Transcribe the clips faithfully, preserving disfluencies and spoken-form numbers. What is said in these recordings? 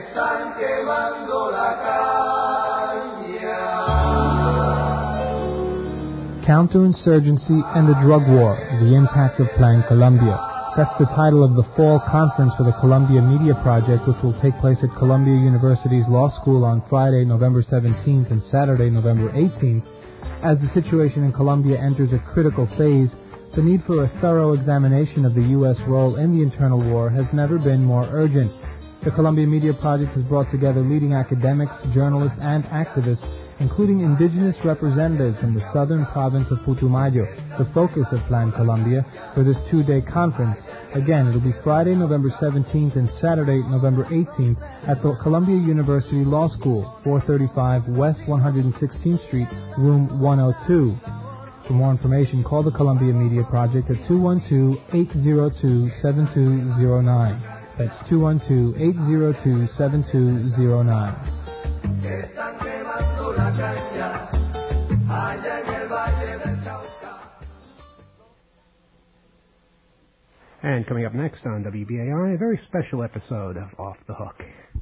están quemando la caña. Counterinsurgency and the Drug War, the Impact of Plan Colombia. That's the title of the fall conference for the Columbia Media Project, which will take place at Columbia University's Law School on Friday, November seventeenth and Saturday, November eighteenth. As the situation in Colombia enters a critical phase, the need for a thorough examination of the U S role in the internal war has never been more urgent. The Columbia Media Project has brought together leading academics, journalists, and activists, including indigenous representatives from the southern province of Putumayo, the focus of Plan Colombia, for this two-day conference. Again, it'll be Friday, November seventeenth and Saturday, November eighteenth at the Columbia University Law School, four thirty-five West one hundred sixteenth Street, room one oh two. For more information, call the Columbia Media Project at two one two, eight zero two, seven two zero nine. That's two one two, eight zero two, seven two zero nine. And coming up next on W B A I, a very special episode of Off the Hook.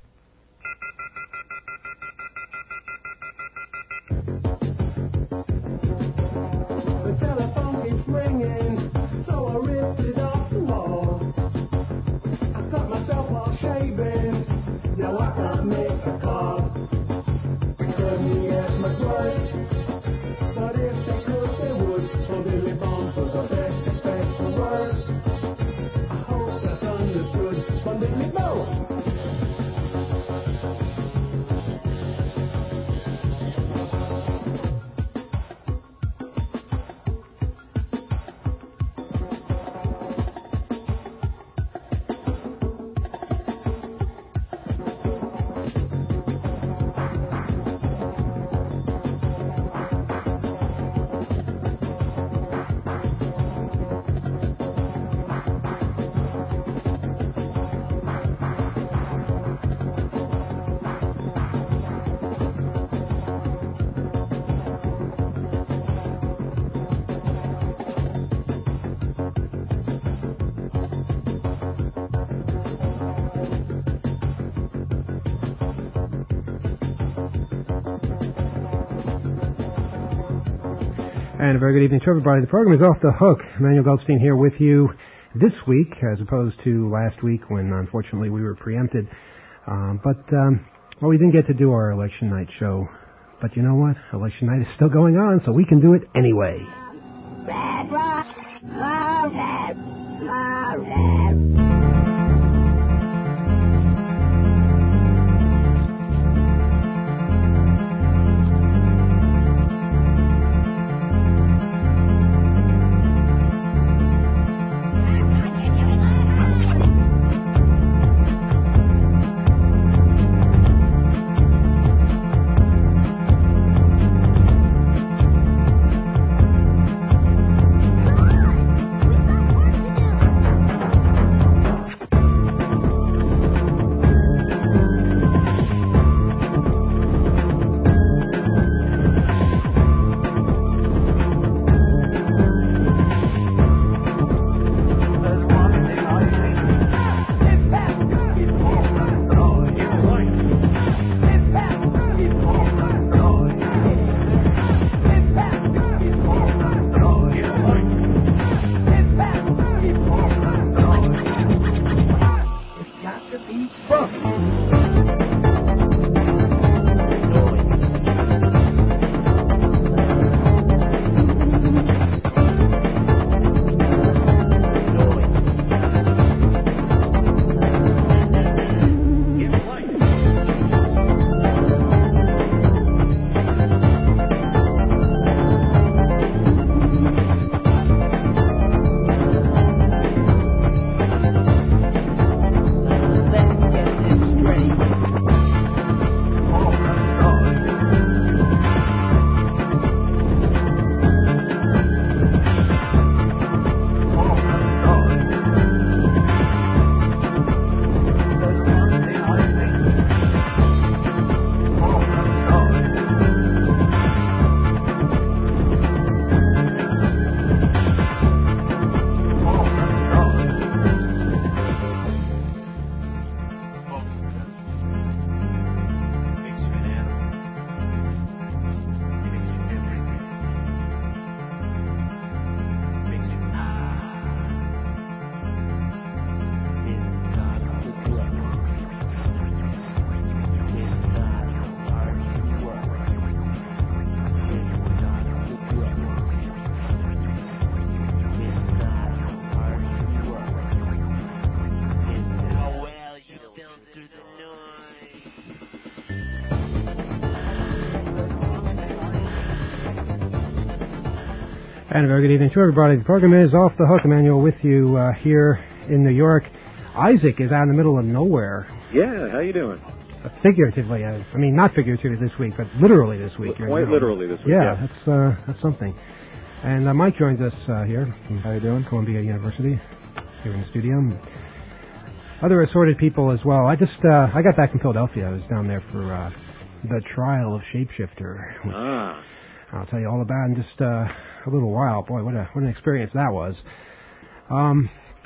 The telephone keeps ringing, so I ripped it off the wall. I cut myself off shaving, now I can't make a call. Couldn't get much worse, but if they could, they would. So Billy Bones was the best, expect the worst. I hope that's understood, but Billy Bones. And a very good evening to everybody. The program is Off the Hook. Emmanuel Goldstein here with you this week, as opposed to last week when, unfortunately, we were preempted. Um, but, um, well, we didn't get to do our election night show. But you know what? Election night is still going on, so we can do it anyway. Red, red, red, red, red. And a very good evening to everybody. The program is Off the Hook. Emmanuel with you uh, here in New York. Isaac is out in the middle of nowhere. Yeah, how you doing? Uh, figuratively, uh, I mean, not figuratively this week, but literally this week. L- quite literally this week, yeah. yeah. that's uh, that's something. And uh, Mike joins us uh, here. How you doing? Columbia University, here in the studio. Other assorted people as well. I just, uh, I got back from Philadelphia. I was down there for uh, the trial of Shapeshifter. Which Ah. I'll tell you all about in just uh, a little while. Boy, what a what an experience that was. Um,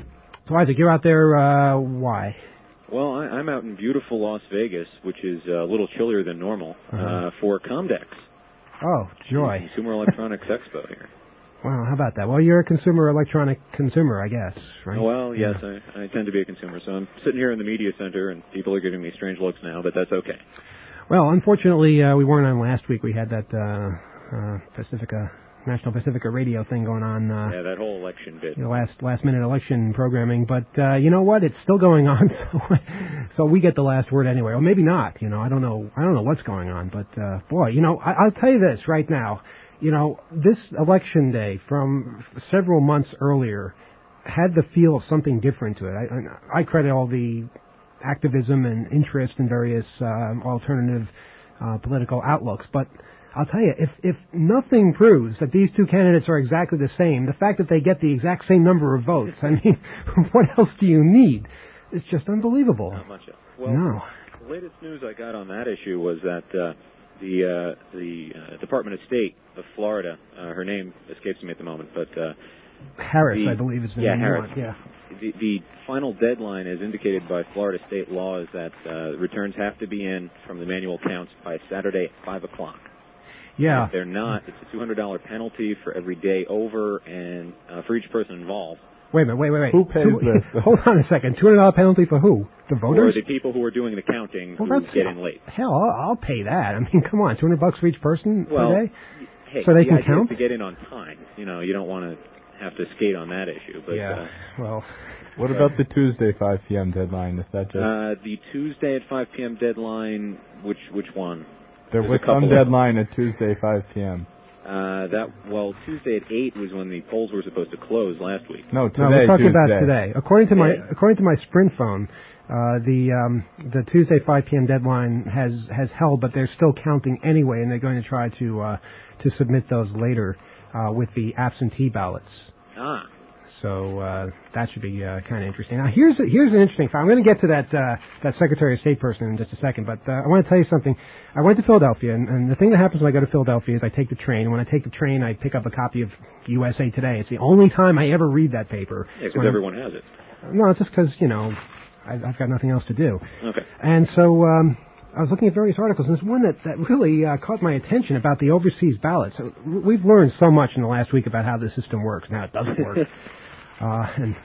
so Isaac, you're out there. Uh, why? Well, I, I'm out in beautiful Las Vegas, which is uh, a little chillier than normal, Uh-huh. uh, for Comdex. Oh, joy! The Consumer Electronics Expo here. Wow, how about that? Well, you're a consumer electronic consumer, I guess, right? Well, yes, Yeah. I, I tend to be a consumer, so I'm sitting here in the media center, and people are giving me strange looks now, but that's okay. Well, unfortunately, uh, we weren't on last week. We had that uh, uh, Pacifica, National Pacifica Radio thing going on. Uh, Yeah, that whole election bit. You know, last last minute election programming, but uh, you know what? It's still going on, so, so we get the last word anyway. Or maybe not. You know, I don't know. I don't know what's going on, but uh, boy, you know, I, I'll tell you this right now. You know, this election day from several months earlier had the feel of something different to it. I, I credit all the activism and interest in various uh, alternative uh, political outlooks, but I'll tell you, if if nothing proves that these two candidates are exactly the same, the fact that they get the exact same number of votes, I mean, what else do you need? It's just unbelievable. Not much else. Well, no. The latest news I got on that issue was that uh, the uh, the uh, Department of State of Florida, uh, her name escapes me at the moment, but uh, Harris, the, I believe, is the yeah, name. you Harris. want. Yeah. The, the final deadline, as indicated by Florida state law, is that uh, returns have to be in from the manual counts by Saturday at five o'clock. Yeah. If they're not, it's a two hundred dollars penalty for every day over and uh, for each person involved. Wait a minute, wait, wait, wait. Who pays Two- this? Hold on a second. two hundred dollars penalty for who? The Or voters? the people who are doing the counting Well, who that's get in late. Hell, I'll, I'll pay that. I mean, come on, two hundred bucks for each person Well, per day? hey, So they the can idea count? is to get in on time. You know, you don't want to have to skate on that issue. But, Yeah, uh, well... What about the Tuesday five p.m. deadline? Is that just... Uh, the Tuesday at five p.m. deadline, which which one? there there's was a couple some of- deadline at Tuesday five p.m. Uh, that well, Tuesday at eight was when the polls were supposed to close last week. No, today, No, we're talking Tuesday. about today. According to my Today. according to my Sprint phone, uh, the um, the Tuesday five p.m. deadline has has held, but they're still counting anyway, and they're going to try to uh, to submit those later uh, with the absentee ballots. Ah, So uh, that should be uh, kind of interesting. Now, here's a, here's an interesting fact. I'm going to get to that uh, that Secretary of State person in just a second, but uh, I want to tell you something. I went to Philadelphia, and, and the thing that happens when I go to Philadelphia is I take the train, and when I take the train, I pick up a copy of U S A Today. It's the only time I ever read that paper. yeah, because When- everyone has it. No, it's just because, you know, I, I've got nothing else to do. Okay. And so um, I was looking at various articles, and there's one that, that really uh, caught my attention about the overseas ballots. So we've learned so much in the last week about how the system works. Now it doesn't work. uh, and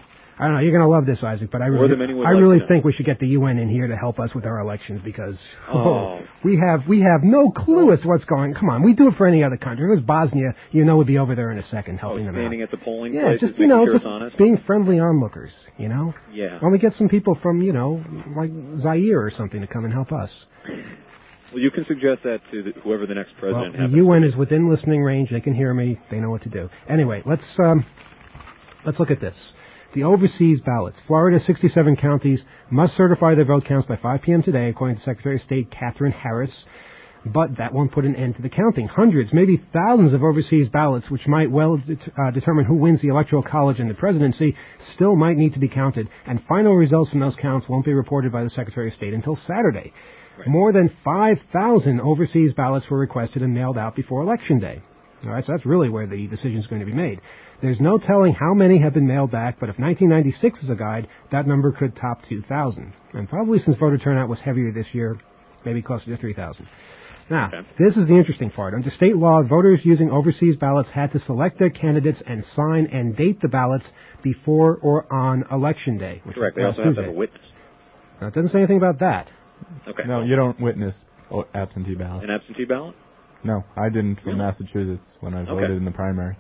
I don't know, you're going to love this, Isaac, but I More really, than many would I like really to know. think we should get the U N in here to help us with our elections because Oh. we have we have no clue as to what's going. Come on, we do it for any other country. If it was Bosnia, you know, we'd be over there in a second Oh, helping them out. standing at the polling Yeah, places, just you making know, sure just it's honest. being friendly onlookers. You know, Yeah. when we get some people from you know like Zaire or something to come and help us. Well, you can suggest that to the, whoever the next Well, president the happens U N to is within listening range. They can hear me. They know what to do. Anyway, let's um, let's look at this. The overseas ballots. Florida's sixty-seven counties must certify their vote counts by five p.m. today, according to Secretary of State Catherine Harris. But that won't put an end to the counting. Hundreds, maybe thousands of overseas ballots, which might well det- uh, determine who wins the Electoral College and the presidency, still might need to be counted. And final results from those counts won't be reported by the Secretary of State until Saturday. Right. More than five thousand overseas ballots were requested and mailed out before Election Day. All right, so that's really where the decision is going to be made. There's no telling how many have been mailed back, but if nineteen ninety-six is a guide, that number could top two thousand. And probably since voter turnout was heavier this year, maybe closer to three thousand. Now, Okay. this is the interesting part. Under state law, voters using overseas ballots had to select their candidates and sign and date the ballots before or on Election Day. Which Correct. They was also have to Tuesday. have a witness. Now, it doesn't say anything about that. Okay. No, you don't witness oh, absentee ballot. An absentee ballot? No, I didn't from Really? Massachusetts when I Okay. voted in the primary.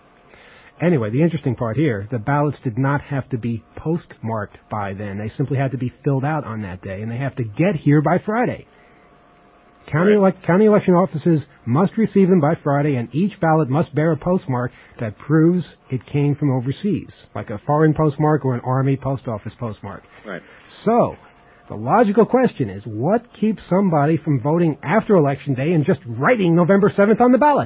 Anyway, the interesting part here, the ballots did not have to be postmarked by then. They simply had to be filled out on that day, and they have to get here by Friday. County, Right. elec county election offices must receive them by Friday, and each ballot must bear a postmark that proves it came from overseas, like a foreign postmark or an Army post office postmark. Right. So, the logical question is, what keeps somebody from voting after Election Day and just writing November seventh on the ballot?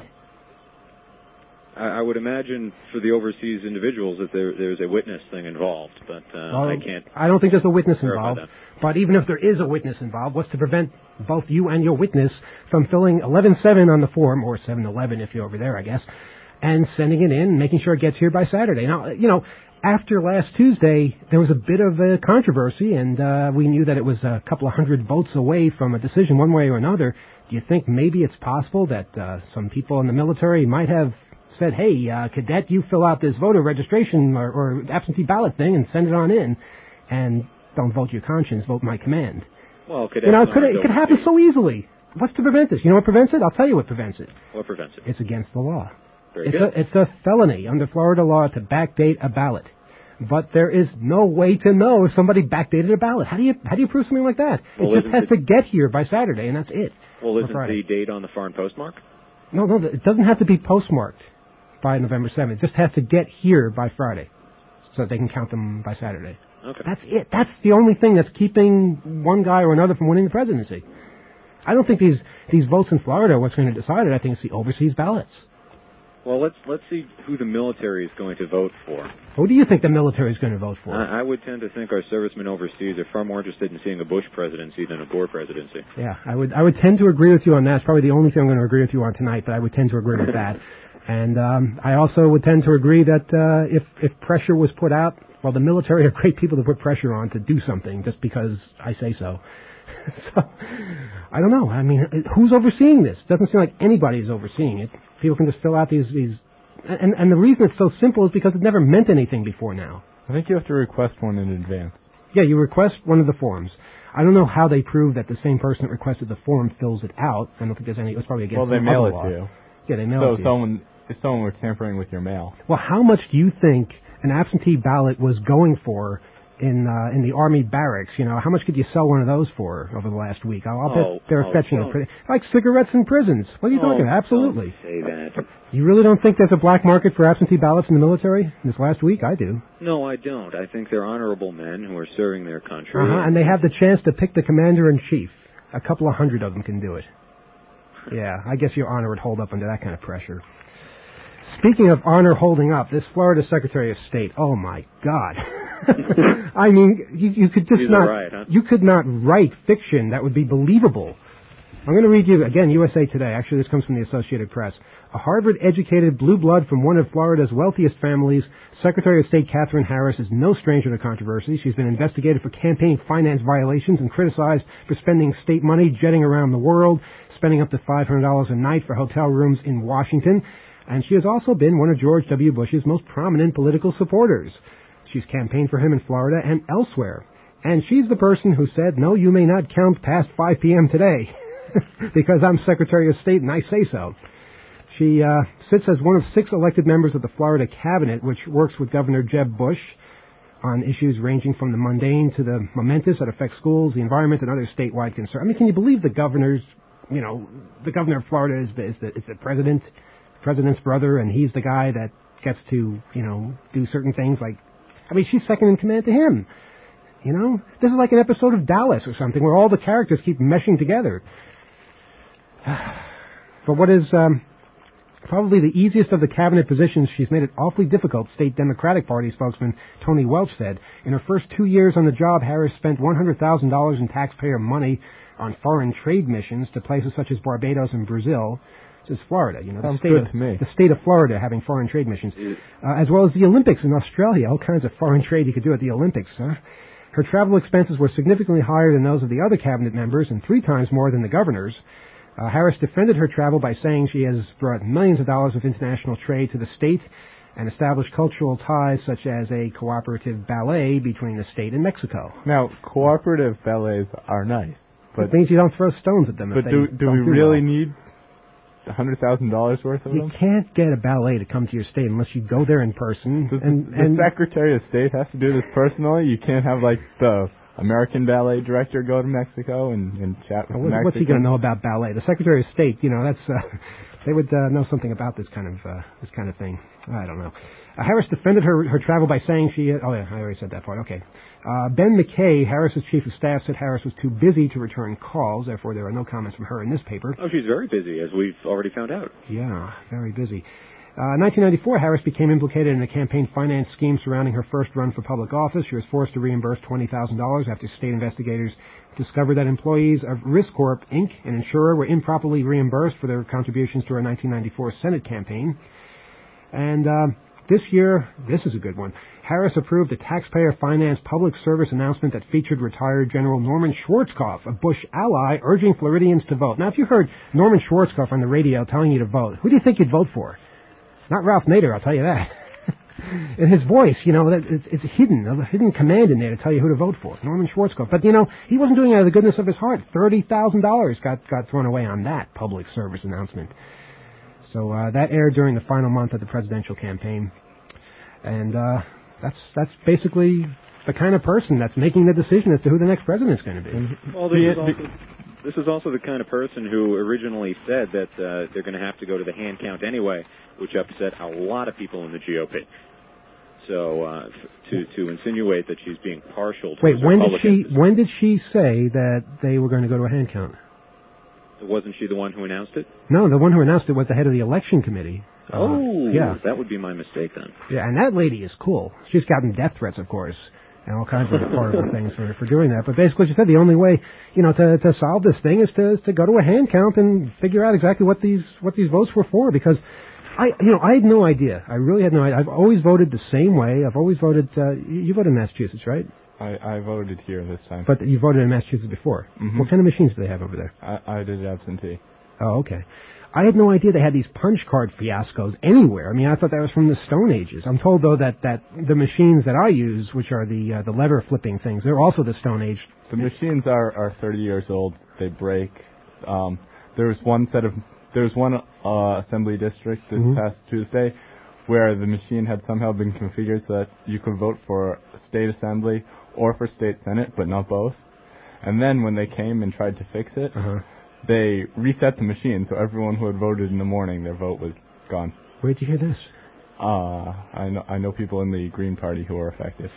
I, I would imagine for the overseas individuals that there, there's a witness thing involved, but uh, Well, I can't. I don't think there's a witness verify involved. that. But even if there is a witness involved, what's to prevent both you and your witness from filling eleven seven on the form, or seven eleven if you're over there, I guess, and sending it in, making sure it gets here by Saturday? Now, you know, after last Tuesday, there was a bit of a controversy, and uh, we knew that it was a couple of hundred votes away from a decision one way or another. Do you think maybe it's possible that uh, some people in the military might have said, hey, uh, cadet, you fill out this voter registration or, or absentee ballot thing and send it on in, and don't vote your conscience, vote my command. Well, could You know, it could, it could happen so easily. What's to prevent this? You know what prevents it? I'll tell you what prevents it. What prevents it? It's against the law. Very It's good. a, it's a felony under Florida law to backdate a ballot. But there is no way to know if somebody backdated a ballot. How do you how do you prove something like that? Well, it just isn't has it- to get here by Saturday, and that's it. Well, for isn't Friday. the date on the foreign postmark? No, no, it doesn't have to be postmarked by November seventh. It just has to get here by Friday so that they can count them by Saturday. Okay. That's it. That's the only thing that's keeping one guy or another from winning the presidency. I don't think these, these votes in Florida are what's going to decide it. I think it's the overseas ballots. Well, let's let's see who the military is going to vote for. Who do you think the military is going to vote for? I, I would tend to think our servicemen overseas are far more interested in seeing a Bush presidency than a Gore presidency. Yeah, I would I would tend to agree with you on that. It's probably the only thing I'm going to agree with you on tonight, but I would tend to agree with that. And um, I also would tend to agree that uh, if if pressure was put out, well, the military are great people to put pressure on to do something just because I say so. So, I don't know. I mean, who's overseeing this? It doesn't seem like anybody is overseeing it. People can just fill out these, these and, and the reason it's so simple is because it never meant anything before now. I think you have to request one in advance. Yeah, you request one of the forms. I don't know how they prove that the same person that requested the form fills it out. I don't think there's any, it's probably against Well, they some mail other it law. to you. Yeah, they mail So it to if you. someone, if someone were tampering with your mail. Well, how much do you think an absentee ballot was going for in uh, in the Army barracks? You know, how much could you sell one of those for over the last week? I'll, I'll Oh, bet they're oh, fetching don't. it pretty, like cigarettes in prisons. What are you talking Oh, about? Absolutely. don't say that. You really don't think there's a black market for absentee ballots in the military this last week? I do. No, I don't. I think they're honorable men who are serving their country. Uh-huh, and they have the chance to pick the commander-in-chief. A couple of hundred of them can do it. Yeah, I guess your honor would hold up under that kind of pressure. Speaking of honor holding up, this Florida Secretary of State, oh my God. I mean, you, you could just He's not, all right, huh? you could not write fiction that would be believable. I'm going to read you, again, U S A Today. Actually, this comes from the Associated Press. A Harvard-educated blue blood from one of Florida's wealthiest families, Secretary of State Katherine Harris is no stranger to controversy. She's been investigated for campaign finance violations and criticized for spending state money jetting around the world, spending up to five hundred dollars a night for hotel rooms in Washington. And she has also been one of George W. Bush's most prominent political supporters. She's campaigned for him in Florida and elsewhere. And she's the person who said, no, you may not count past five p.m. today because I'm Secretary of State and I say so. She uh, sits as one of six elected members of the Florida cabinet, which works with Governor Jeb Bush on issues ranging from the mundane to the momentous that affect schools, the environment, and other statewide concerns. I mean, can you believe the governor's, you know, the governor of Florida is the, is the, is the president, president's brother, and he's the guy that gets to, you know, do certain things like, I mean, she's second in command to him. You know, this is like an episode of Dallas or something where all the characters keep meshing together. But what is um, probably the easiest of the cabinet positions, she's made it awfully difficult, State Democratic Party spokesman Tony Welch said. In her first two years on the job, Harris spent one hundred thousand dollars in taxpayer money on foreign trade missions to places such as Barbados and Brazil. This is Florida, you know, the Sounds state, good of, to me. the state of Florida having foreign trade missions, uh, as well as the Olympics in Australia, all kinds of foreign trade you could do at the Olympics, huh? Her travel expenses were significantly higher than those of the other cabinet members and three times more than the governor's. Uh, Harris defended her travel by saying she has brought millions of dollars of international trade to the state and established cultural ties such as a cooperative ballet between the state and Mexico. Now, cooperative ballets are nice, but It means you don't throw stones at them. but if do they do we don't really well. need a hundred thousand dollars worth of You them? can't get a ballet to come to your state unless you go there in person. Does and the, and the Secretary of State has to do this personally? You can't have like the American ballet director go to Mexico and, and chat with Well, Mexicans? what's he going to know about ballet? The Secretary of State, you know, that's uh, they would uh, know something about this kind of uh, this kind of thing. I don't know. Uh, Harris defended her her travel by saying she. Oh yeah, I already said that part. Okay. Uh, Ben McKay, Harris's chief of staff, said Harris was too busy to return calls. Therefore, there are no comments from her in this paper. Oh, she's very busy, as we've already found out. Yeah, very busy. Uh, in nineteen ninety-four, Harris became implicated in a campaign finance scheme surrounding her first run for public office. She was forced to reimburse twenty thousand dollars after state investigators discovered that employees of RiskCorp, Incorporated, an insurer, were improperly reimbursed for their contributions to her nineteen ninety-four Senate campaign. And uh, this year, this is a good one, Harris approved a taxpayer-financed public service announcement that featured retired General Norman Schwarzkopf, a Bush ally, urging Floridians to vote. Now, if you heard Norman Schwarzkopf on the radio telling you to vote, who do you think you'd vote for? Not Ralph Nader, I'll tell you that. In his voice, you know, it's, it's hidden, a hidden command in there to tell you who to vote for. Norman Schwarzkopf. But, you know, he wasn't doing it out of the goodness of his heart. thirty thousand dollars got, got thrown away on that public service announcement. So uh, that aired during the final month of the presidential campaign. And uh, that's that's basically the kind of person that's making the decision as to who the next president's going to be. Well, this is also, this is also the kind of person who originally said that uh, they're going to have to go to the hand count anyway, which upset a lot of people in the G O P. So uh, to to insinuate that she's being partial to Wait, when did she Republicans, when did she say that they were going to go to a hand count? wasn't she the one who announced it? No, the one who announced it was the head of the election committee. Oh, uh, yeah, that would be my mistake then. Yeah, and that lady is cool. She's gotten death threats, of course, and all kinds of horrible things for for doing that. But basically, she said the only way, you know, to to solve this thing is to is to go to a hand count and figure out exactly what these what these votes were for. Because I, you know, I had no idea. I really had no idea. I've always voted the same way. I've always voted. Uh, you, you voted in Massachusetts, right? I, I voted here this time. But you voted in Massachusetts before. Mm-hmm. What kind of machines do they have over there? I, I did absentee. Oh, okay. I had no idea they had these punch card fiascos anywhere. I mean, I thought that was from the Stone Ages. I'm told, though, that, that the machines that I use, which are the uh, the lever flipping things, they're also the Stone Age. The machines are, are thirty years old. They break. Um, there's one set of there's one uh, assembly district this Mm-hmm. past Tuesday where the machine had somehow been configured so that you could vote for state assembly or for state senate, but not both. And then when they came and tried to fix it, Uh-huh. they reset the machine, so everyone who had voted in the morning, their vote was gone. Where'd you hear this? Uh, I know I know people in the Green Party who are affected.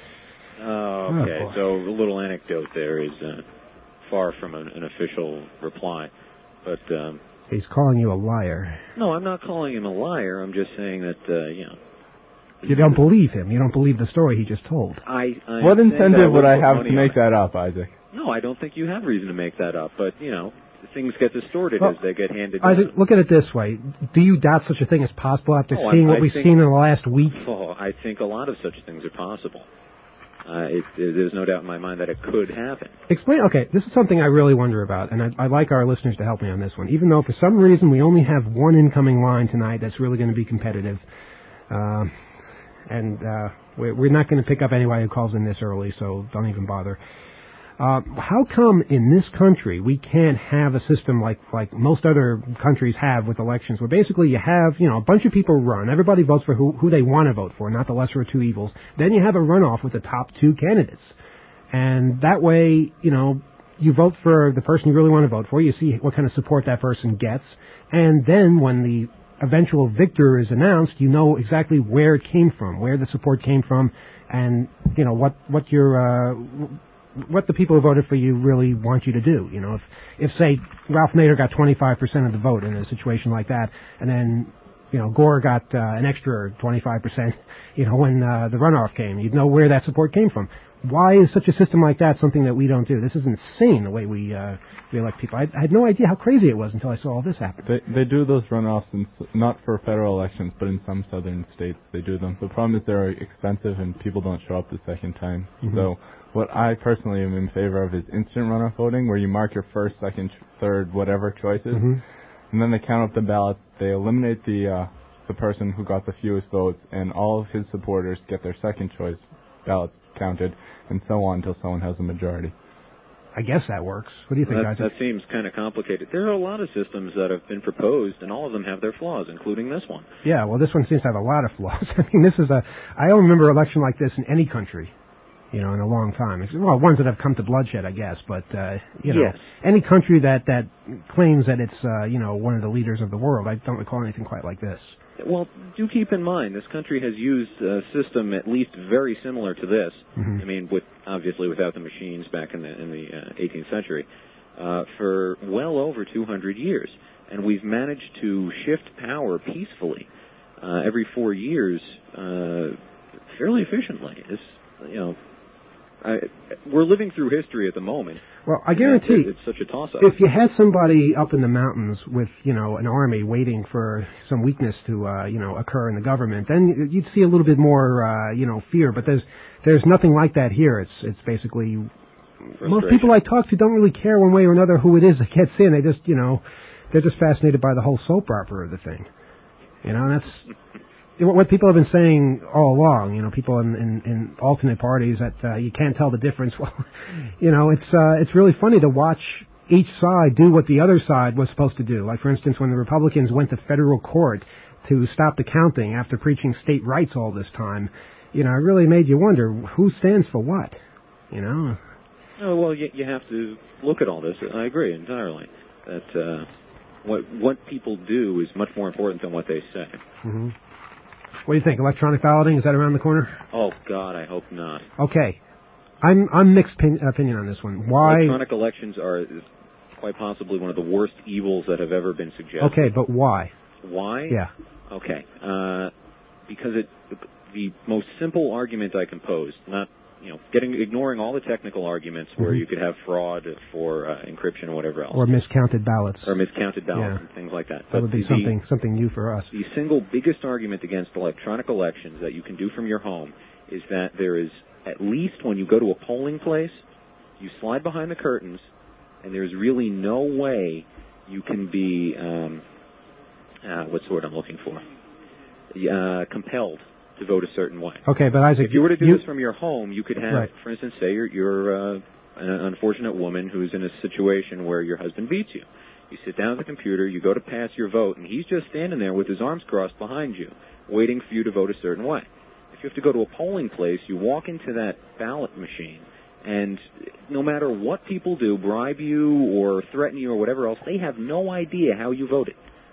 Oh, okay. Oh, boy. So a little anecdote there is uh, far from an, an official reply. But, um, He's calling you a liar. no, I'm not calling him a liar. I'm just saying that, uh, you know. You don't believe him. You don't believe the story he just told. I, I What incentive would I put have money to make on it. that up, Isaac? No, I don't think you have reason to make that up. But, you know, things get distorted Well, as they get handed Isaac, down. look at it this way. Do you doubt such a thing is possible after Oh, seeing I- what I we've think- seen in the last week? Oh, I think a lot of such things are possible. Uh, it, there's no doubt in my mind that it could happen. Explain. Okay, this is something I really wonder about, and I, I'd like our listeners to help me on this one. Even though for some reason we only have one incoming line tonight that's really going to be competitive, uh, and uh, we're, we're not going to pick up anybody who calls in this early, so don't even bother. Uh, how come in this country we can't have a system like, like most other countries have with elections, where basically you have, you know, a bunch of people run, everybody votes for who, who they want to vote for, not the lesser of two evils. Then you have a runoff with the top two candidates. And that way, you know, you vote for the person you really want to vote for, you see what kind of support that person gets, and then when the eventual victor is announced, you know exactly where it came from, where the support came from, and, you know, what, what your, uh, what the people who voted for you really want you to do. You know, if, if say, Ralph Nader got twenty-five percent of the vote in a situation like that, and then, you know, Gore got uh, an extra twenty-five percent, you know, when uh, the runoff came, you'd know where that support came from. Why is such a system like that something that we don't do? This is insane, the way we uh, we elect people. I, I had no idea how crazy it was until I saw all this happen. They they do those runoffs, in, not for federal elections, but in some southern states they do them. The problem is they're expensive and people don't show up the second time. Mm-hmm. So what I personally am in favor of is instant runoff voting, where you mark your first, second, third, whatever choices, Mm-hmm. and then they count up the ballots. They eliminate the uh, the person who got the fewest votes, and all of his supporters get their second choice ballots counted, and so on until someone has a majority. I guess that works. What do you think, That, Isaac? that seems kind of complicated. There are a lot of systems that have been proposed, and all of them have their flaws, including this one. Yeah, well, this one seems to have a lot of flaws. I mean, this is a... I don't remember an election like this in any country. you know, in a long time. Well, ones that have come to bloodshed, I guess, but, uh, you know, Yes. any country that, that claims that it's, uh, you know, one of the leaders of the world, I don't recall anything quite like this. Well, do keep in mind, this country has used a system at least very similar to this. Mm-hmm. I mean, with obviously without the machines back in the in the uh, eighteenth century, uh, for well over two hundred years, and we've managed to shift power peacefully uh, every four years, uh, fairly efficiently. It's, you know, I, we're living through history at the moment. Well, I guarantee it's, it's such a toss-up. if you had somebody up in the mountains with, you know, an army waiting for some weakness to, uh, you know, occur in the government, then you'd see a little bit more, uh, you know, fear. But there's there's nothing like that here. It's it's basically most people I talk to don't really care one way or another who it is that gets in. They just, you know, they're just fascinated by the whole soap opera of the thing. You know, and that's what people have been saying all along. You know, people in, in, in alternate parties that uh, you can't tell the difference. Well, you know, it's uh, it's really funny to watch each side do what the other side was supposed to do. Like, for instance, when the Republicans went to federal court to stop the counting after preaching state rights all this time, you know, it really made you wonder who stands for what. You know. Oh, well, you, you have to look at all this. I agree entirely that uh, what what people do is much more important than what they say. Mm-hmm. What do you think? Electronic balloting, is that around the corner? Oh, God, I hope not. Okay. I'm I'm mixed pin, opinion on this one. Why? Electronic elections are is quite possibly one of the worst evils that have ever been suggested. Okay, but why? Why? Yeah. Okay. Uh, because it the most simple argument I can pose, not you know, getting ignoring all the technical arguments where Mm-hmm. you could have fraud for uh, encryption or whatever else, Or miscounted ballots. or miscounted ballots Yeah. and things like that. That But would be the, something something new for us. The single biggest argument against electronic elections that you can do from your home is that there is, at least when you go to a polling place, you slide behind the curtains, and there's really no way you can be, um, uh, what's the word I'm looking for, uh, compelled to vote a certain way. Okay, but Isaac, If you were to do you, this from your home, you could have, Right. for instance, say you're, you're uh, an unfortunate woman who's in a situation where your husband beats you. You sit down at the computer, you go to pass your vote, and he's just standing there with his arms crossed behind you, waiting for you to vote a certain way. If you have to go to a polling place, you walk into that ballot machine, and no matter what people do, bribe you or threaten you or whatever else, they have no idea how you voted.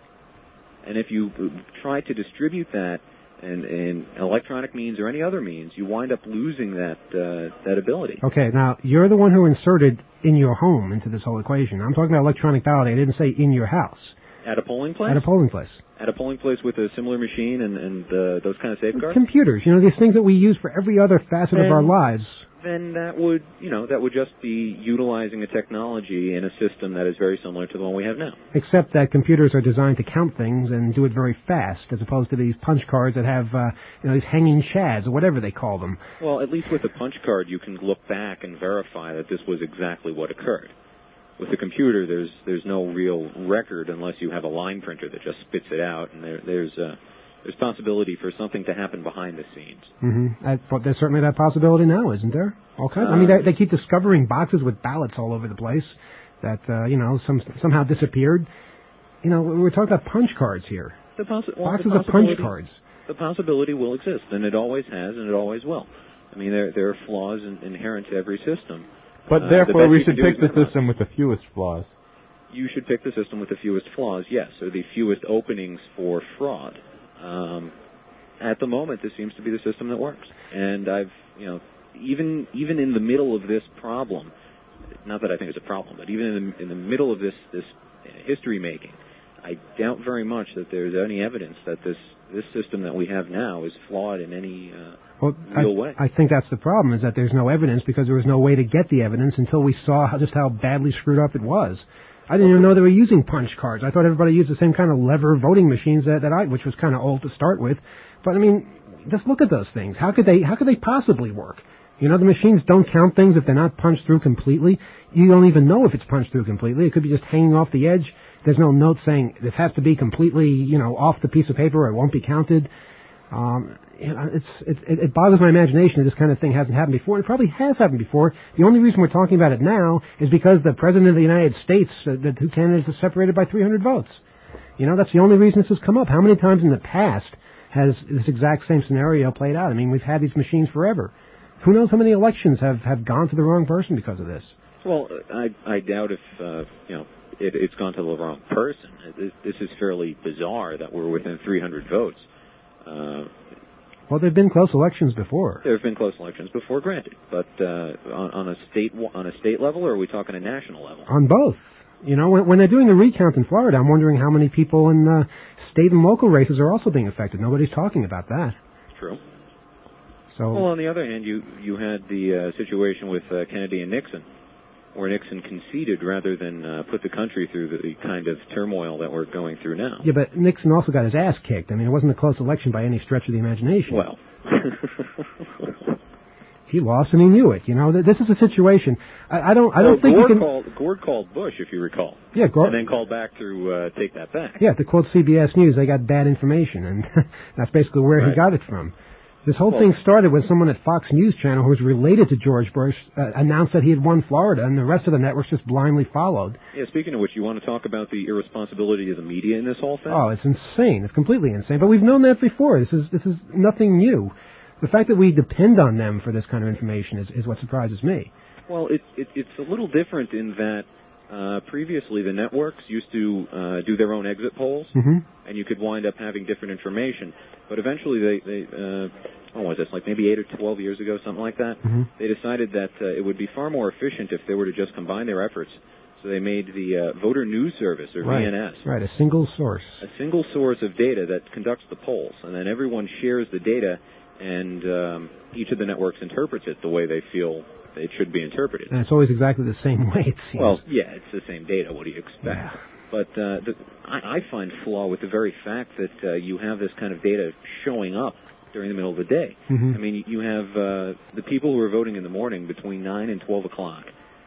And if you try to distribute that in, in electronic means or any other means, you wind up losing that uh, that ability. Okay, now, you're the one who inserted in your home into this whole equation. I'm talking about electronic balloting. I didn't say in your house. At a polling place? At a polling place. At a polling place with a similar machine and, and uh, those kind of safeguards? Computers, you know, these things that we use for every other facet of our And- lives. Then that would, you know, that would just be utilizing a technology in a system that is very similar to the one we have now. Except that computers are designed to count things and do it very fast, as opposed to these punch cards that have, uh, you know, these hanging chads or whatever they call them. Well, at least with a punch card, you can look back and verify that this was exactly what occurred. With a computer, there's there's no real record unless you have a line printer that just spits it out, and there, there's uh, there's possibility for something to happen behind the scenes. Mm-hmm. I, but there's certainly that possibility now, isn't there? All kinds. I mean, they, they keep discovering boxes with ballots all over the place that, uh, you know, some somehow disappeared. You know, we're talking about punch cards here. The possi- well, Boxes the of punch possibility- cards. The possibility will exist, and it always has, and it always will. I mean, there there are flaws in, inherent to every system. But Uh, therefore, the best we you can should do pick is the minimize. system with the fewest flaws. You should pick the system with the fewest flaws, yes, or the fewest openings for fraud. Um, at the moment, this seems to be the system that works. And I've, you know, even even in the middle of this problem, not that I think it's a problem, but even in the, in the middle of this this history making, I doubt very much that there's any evidence that this this system that we have now is flawed in any uh, Well, real I, way. I think that's the problem, is that there's no evidence because there was no way to get the evidence until we saw how, just how badly screwed up it was. I didn't even know they were using punch cards. I thought everybody used the same kind of lever voting machines that, that I, which was kind of old to start with. But I mean, just look at those things. How could they, how could they possibly work? You know, the machines don't count things if they're not punched through completely. You don't even know if it's punched through completely. It could be just hanging off the edge. There's no note saying this has to be completely, you know, off the piece of paper or it won't be counted. Um, you know, it's, it, it boggles my imagination that this kind of thing hasn't happened before. It probably has happened before. The only reason we're talking about it now is because the President of the United States, uh, the two candidates are separated by three hundred votes. You know, that's the only reason this has come up. How many times in the past has this exact same scenario played out? I mean, we've had these machines forever. Who knows how many elections have, have gone to the wrong person because of this? Well, I I doubt if uh, you know it, it's gone to the wrong person. This, this is fairly bizarre that we're within three hundred votes. Uh, Well, there have been close elections before. There have been close elections before, granted, but uh, on, on a state on a state level, or are we talking a national level? On both. You know, when, when they're doing the recount in Florida, I'm wondering how many people in uh, state and local races are also being affected. Nobody's talking about that. True. So, well, on the other hand, you you had the uh, situation with uh, Kennedy and Nixon, where Nixon conceded rather than uh, put the country through the kind of turmoil that we're going through now. Yeah, but Nixon also got his ass kicked. I mean, it wasn't a close election by any stretch of the imagination. Well. He lost and he knew it. You know, this is a situation. I, I don't. I don't well, think Gore you can. Called, Gore called Bush, if you recall. Yeah, Gore. And then called back to uh, take that back. Yeah, to quote C B S News, they got bad information, and that's basically where right. he got it from. This whole well, thing started when someone at Fox News Channel, who was related to George Bush, uh, announced that he had won Florida, and the rest of the networks just blindly followed. Yeah, speaking of which, you want to talk about the irresponsibility of the media in this whole thing? Oh, it's insane. It's completely insane. But we've known that before. This is this is nothing new. The fact that we depend on them for this kind of information is, is what surprises me. Well, it, it, it's a little different in that uh, previously the networks used to uh, do their own exit polls, mm-hmm. and you could wind up having different information. But eventually they, they uh, what was this, like maybe eight or twelve years ago, something like that, mm-hmm. they decided that uh, it would be far more efficient if they were to just combine their efforts. So they made the uh, Voter News Service, or right. V N S. Right, a single source. A single source of data that conducts the polls, and then everyone shares the data, and um, each of the networks interprets it the way they feel it should be interpreted. And it's always exactly the same way, it seems. Well, yeah, it's the same data. What do you expect? Yeah. But uh, the, I, I find flaw with the very fact that uh, you have this kind of data showing up during the middle of the day. Mm-hmm. I mean, you have uh, the people who are voting in the morning between nine and twelve o'clock.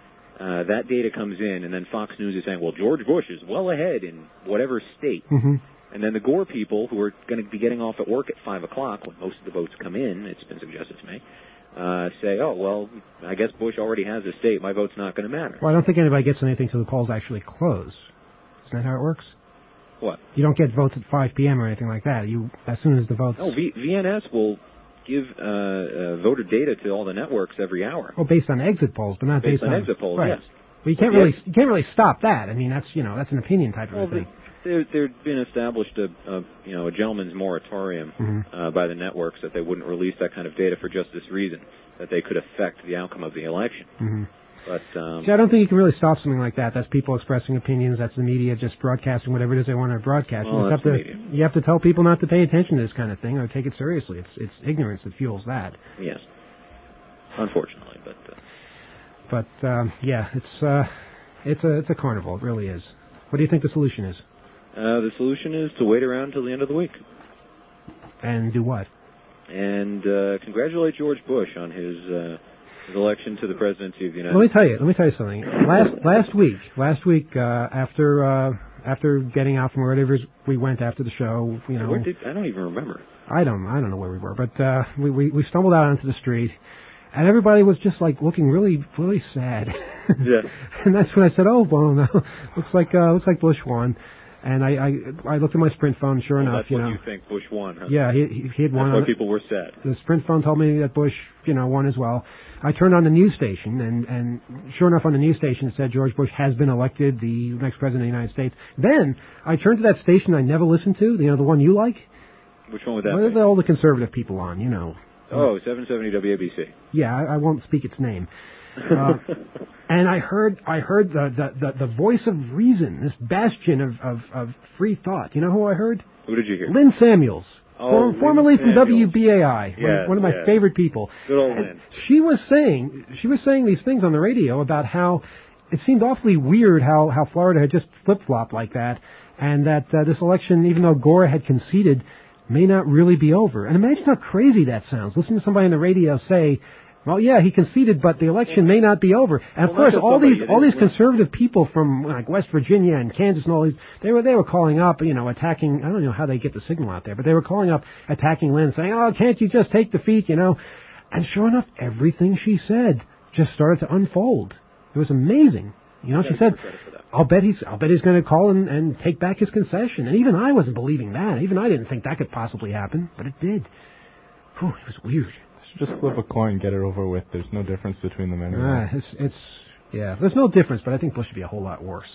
Uh, that data comes in, and then Fox News is saying, well, George Bush is well ahead in whatever state. Mm-hmm. And then the Gore people, who are going to be getting off at work at five o'clock when most of the votes come in, it's been suggested to me, uh, say, oh, well, I guess Bush already has a state. My vote's not going to matter. Well, I don't think anybody gets anything till the polls actually close. Isn't that how it works? What? You don't get votes at five p.m. or anything like that. You as soon as the votes... No, v- VNS will give uh, uh, voter data to all the networks every hour. Well, based on exit polls, but not based, based on, on... exit polls, right. yes. Well, you can't Well, really yes. you can't really stop that. I mean, that's, you know, that's an opinion type of Well, a thing. there there'd been established a, a you know a gentleman's moratorium Mm-hmm. uh, by the networks that they wouldn't release that kind of data for just this reason, that they could affect the outcome of the election. Mm-hmm. But um, See, I don't think you can really stop something like that. That's people expressing opinions. That's the media just broadcasting whatever it is they want to broadcast. Well, you, just that's have the to, media. you have to tell people not to pay attention to this kind of thing or take it seriously. It's it's ignorance that fuels that. yes, unfortunately, but uh, But um, yeah, it's uh, it's a it's a carnival. It really is. What do you think the solution is? uh, the solution is to wait around until the end of the week And do what? and uh, congratulate George Bush on his. Uh, His election to the presidency of the United Let me States. tell you. Let me tell you something. Last last week, last week uh, after uh, after getting out from wherever we went after the show, you know, Where did, I don't even remember. I don't I don't know where we were, but uh, we, we we stumbled out onto the street, and everybody was just like looking really really sad. Yeah. And that's when I said, "Oh, well, no, looks like uh, looks like Bush won." And I, I I looked at my Sprint phone. Sure Well, enough, that's you what know, you think Bush won, huh? yeah, he he, he had won. That's on why people were sad. The Sprint phone told me that Bush, you know, won as well. I turned on the news station, and, and sure enough, on the news station it said George Bush has been elected the next president of the United States. Then I turned to that station I never listened to, you know, the one you like. Which one would that What are be? the, all the conservative people on, you know? Oh, seven seventy W A B C. Yeah, I, I won't speak its name. Uh, and I heard, I heard the, the, the, the voice of reason, this bastion of, of, of free thought. You know who I heard? Who did you hear? Lynn Samuels. Oh, For, Lynn formerly from Samuels. W B A I, Yes, one, one of my yes. favorite people. Good old And Lynn. she was saying, she was saying these things on the radio about how it seemed awfully weird how, how Florida had just flip-flopped like that, and that uh, this election, even though Gore had conceded, may not really be over. And imagine how crazy that sounds. Listen to somebody on the radio say, well, yeah, he conceded, but the election may not be over. And of Well, course, not just all somebody, these it all is these Lynn. conservative people from like West Virginia and Kansas and all these, they were they were calling up, you know, attacking. I don't know how they get the signal out there, but they were calling up, attacking Lynn, saying, "Oh, can't you just take defeat?" You know. And sure enough, everything she said just started to unfold. It was amazing. You know, Yeah, she said, give her credit for that. I'll bet he's, I'll bet he's going to call and, and take back his concession. And even I wasn't believing that. Even I didn't think that could possibly happen, but it did. Whew, it was weird. It Just flip a coin, get it over with. There's no difference between them anyway. Ah, it's, it's, yeah, there's no difference, but I think Bush would be a whole lot worse.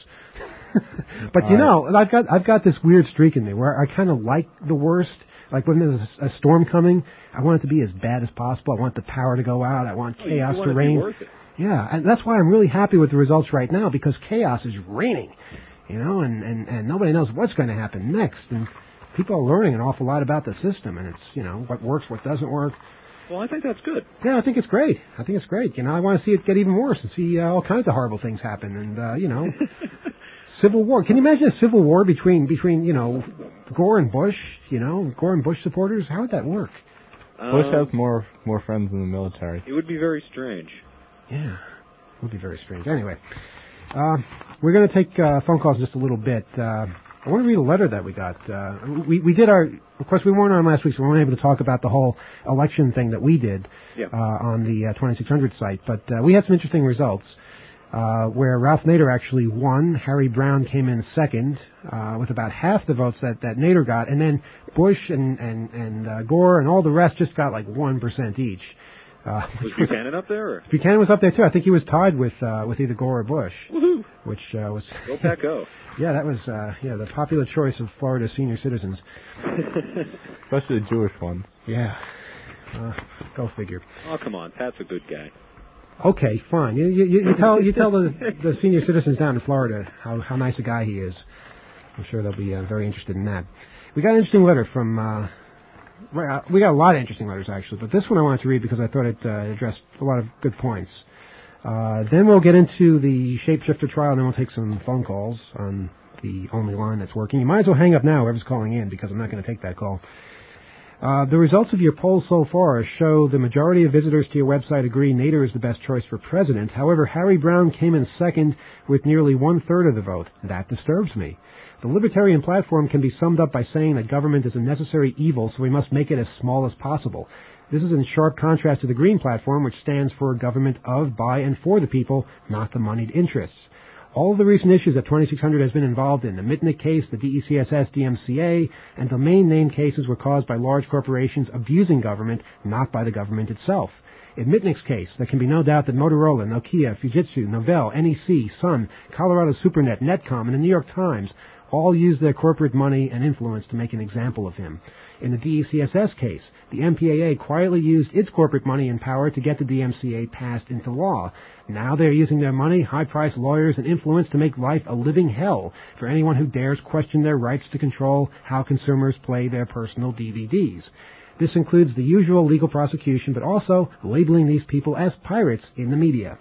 But you know, I've got, I've got this weird streak in me where I kind of like the worst. Like when there's a, a storm coming, I want it to be as bad as possible. I want the power to go out. I want Oh, chaos you want to it to be reign. worth it. Yeah, and that's why I'm really happy with the results right now, because chaos is reigning, you know, and, and, and nobody knows what's going to happen next. And people are learning an awful lot about the system, and it's, you know, what works, what doesn't work. Well, I think that's good. Yeah, I think it's great. I think it's great. You know, I want to see it get even worse and see uh, all kinds of horrible things happen. And, uh, you know, civil war. Can you imagine a civil war between, between, you know, Gore and Bush, you know, Gore and Bush supporters? How would that work? Bush Um, has more more friends in the military. It would be very strange. Yeah, it would be very strange. Anyway, uh, we're going to take uh, phone calls in just a little bit. Uh, I want to read a letter that we got. Uh, we we did our, of course, we weren't on last week, so we weren't able to talk about the whole election thing that we did Yeah. uh, on the uh, twenty-six hundred site. But uh, we had some interesting results uh, where Ralph Nader actually won. Harry Brown came in second uh, with about half the votes that, that Nader got, and then Bush and and and uh, Gore and all the rest just got like one percent each. Uh, Was Buchanan up there? Or? Buchanan was up there too. I think he was tied with uh, with either Gore or Bush, Woohoo! which uh, was Go Pack Go. yeah, that was uh, yeah the popular choice of Florida senior citizens. Especially the Jewish ones. Yeah, uh, go figure. Oh, come on. Pat's a good guy. Okay, fine. You, you, you tell you tell the, the senior citizens down in Florida how how nice a guy he is. I'm sure they'll be uh, very interested in that. We got an interesting letter from. Uh, Right, uh, we got a lot of interesting letters, actually, but this one I wanted to read because I thought it uh, addressed a lot of good points. Uh, then we'll get into the shapeshifter trial, and then we'll take some phone calls on the only line that's working. You might as well hang up now, whoever's calling in, because I'm not going to take that call. Uh, the results of your poll so far show the majority of visitors to your website agree Nader is the best choice for president. However, Harry Brown came in second with nearly one-third of the vote. That disturbs me. The libertarian platform can be summed up by saying that government is a necessary evil, so we must make it as small as possible. This is in sharp contrast to the Green platform, which stands for government of, by, and for the people, not the moneyed interests. All of the recent issues that twenty-six hundred has been involved in, the Mitnick case, the D E C S S D M C A, and domain name cases were caused by large corporations abusing government, not by the government itself. In Mitnick's case, there can be no doubt that Motorola, Nokia, Fujitsu, Novell, N E C, Sun, Colorado Supernet, Netcom, and the New York Times all used their corporate money and influence to make an example of him. In the D E C S S case, the M P A A quietly used its corporate money and power to get the D M C A passed into law. Now they're using their money, high-priced lawyers, and influence to make life a living hell for anyone who dares question their rights to control how consumers play their personal D V Ds. This includes the usual legal prosecution, but also labeling these people as pirates in the media.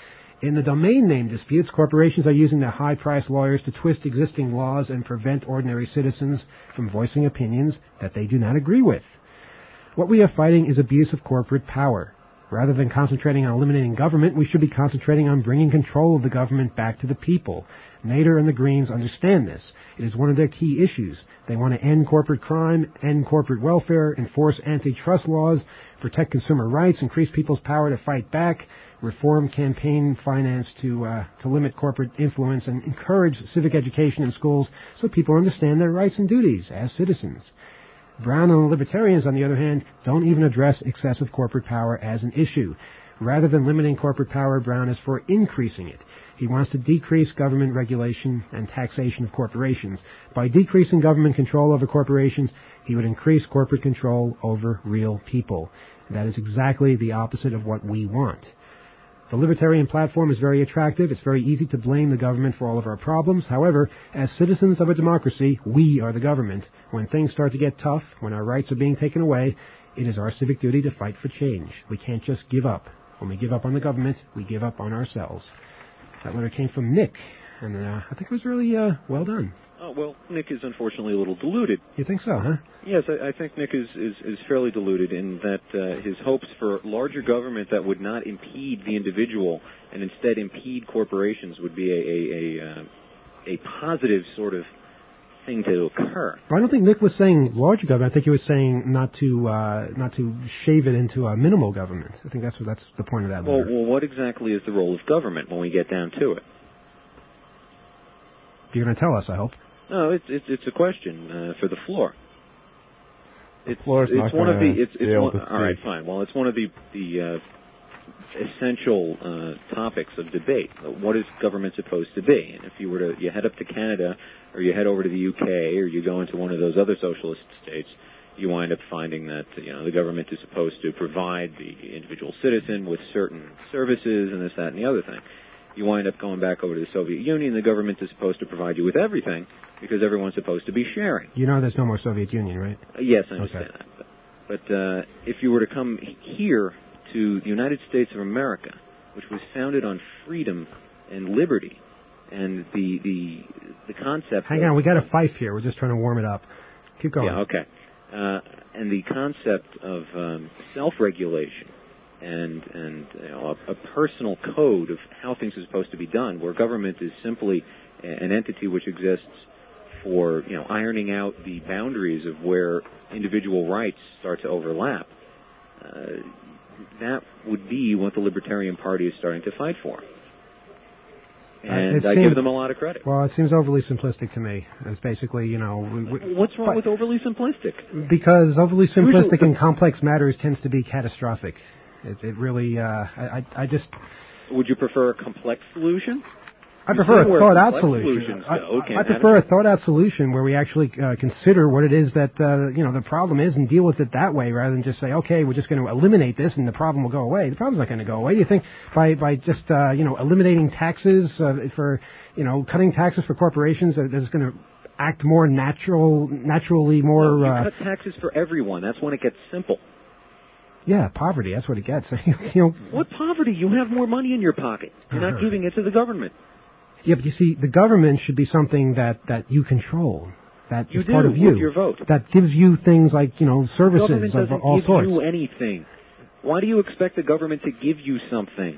In the domain name disputes, corporations are using their high-priced lawyers to twist existing laws and prevent ordinary citizens from voicing opinions that they do not agree with. What we are fighting is abuse of corporate power. Rather than concentrating on eliminating government, we should be concentrating on bringing control of the government back to the people. Nader and the Greens understand this. It is one of their key issues. They want to end corporate crime, end corporate welfare, enforce antitrust laws, protect consumer rights, increase people's power to fight back, reform campaign finance to uh, to limit corporate influence, and encourage civic education in schools so people understand their rights and duties as citizens. Brown and the Libertarians, on the other hand, don't even address excessive corporate power as an issue. Rather than limiting corporate power, Brown is for increasing it. He wants to decrease government regulation and taxation of corporations. By decreasing government control over corporations, he would increase corporate control over real people. That is exactly the opposite of what we want. The libertarian platform is very attractive. It's very easy to blame the government for all of our problems. However, as citizens of a democracy, we are the government. When things start to get tough, when our rights are being taken away, it is our civic duty to fight for change. We can't just give up. When we give up on the government, we give up on ourselves. That letter came from Nick, and uh, I think it was really uh, well done. Oh, well, Nick is unfortunately a little deluded. You think so, huh? Yes, I, I think Nick is, is, is fairly deluded in that uh, his hopes for larger government that would not impede the individual and instead impede corporations would be a a, a, uh, a positive sort of thing to occur. Well, I don't think Nick was saying larger government. I think he was saying not to uh, not to shave it into a minimal government. I think that's what, that's the point of that Well, letter. well, what exactly is the role of government when we get down to it? You're going to tell us, I hope. No, it's it's, it's a question uh, for the floor. it's floor is it's not one of the gonna it's, be it's able one, to all right, speak. fine. Well, it's one of the the uh, essential uh, topics of debate. What is government supposed to be? And if you were to you head up to Canada, or you head over to the U K, or you go into one of those other socialist states, you wind up finding that you know the government is supposed to provide the individual citizen with certain services and this, that, and the other thing. You wind up going back over to the Soviet Union. The government is supposed to provide you with everything because everyone's supposed to be sharing. You know there's no more Soviet Union, right? Uh, yes, I understand Okay. that. But, but uh, if you were to come here to the United States of America, which was founded on freedom and liberty, and the the the concept. Hang of, on, we got a fife here. We're just trying to warm it up. Keep going. Yeah, okay. Uh, and the concept of um, self-regulation and and you know, a, a personal code of how things are supposed to be done, where government is simply an entity which exists for you know ironing out the boundaries of where individual rights start to overlap. Uh, that would be what the Libertarian Party is starting to fight for. And Uh, I seems, give them a lot of credit. Well, it seems overly simplistic to me. It's basically, you know... We, we, What's wrong but, with overly simplistic? Because overly simplistic Usually, and complex matters tends to be catastrophic. It, it really, uh, I, I just... Would you prefer a complex solution? I You prefer see a where thought-out complex solution. solutions I, go, I can't prefer have a thought-out solution where we actually uh, consider what it is that uh, you know the problem is and deal with it that way, rather than just say, okay, we're just going to eliminate this and the problem will go away. The problem's not going to go away. You think by by just uh, you know eliminating taxes uh, for you know cutting taxes for corporations that is going to act more natural, naturally more. No, you uh, cut taxes for everyone. That's when it gets simple. Yeah, poverty. That's what it gets. you know. What poverty? You have more money in your pocket. You're not Uh-huh. giving it to the government. Yeah, but you see, the government should be something that, that you control. That You is do part of you. with your vote. That gives you things like, you know, services Government of doesn't all give sorts. you anything. Why do you expect the government to give you something?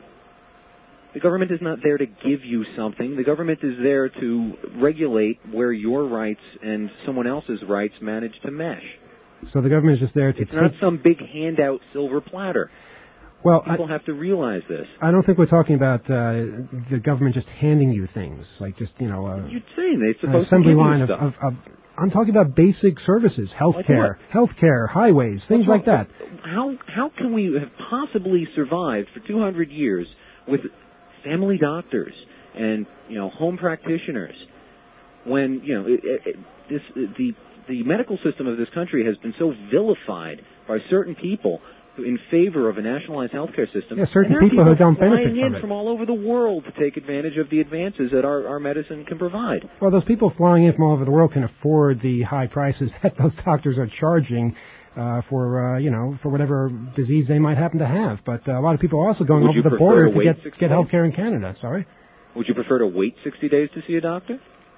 The government is not there to give you something. The government is there to regulate where your rights and someone else's rights manage to mesh. So the government is just there to It's take... not some big handout silver platter. Well, People I, have to realize this. I don't think we're talking about uh, the government just handing you things, like just, you know, a, You're saying they're an supposed to assembly give line you of, stuff. of, of... I'm talking about basic services, health Like care, health care, highways, things What's like that. wrong- How how can we have possibly survived for two hundred years with family doctors and you know home practitioners when you know it, it, it, this the the medical system of this country has been so vilified by certain people in favor of a nationalized healthcare system? Yeah, certain and there are people who don't benefit flying from in it. from all over the world to take advantage of the advances that our, our medicine can provide. Well, those people flying in from all over the world can afford the high prices that those doctors are charging uh, for, uh, you know, for whatever disease they might happen to have. But uh, a lot of people are also going Would you over the prefer border to to wait get sixty get days? health care in Canada. Sorry. Would you prefer to wait sixty days to see a doctor?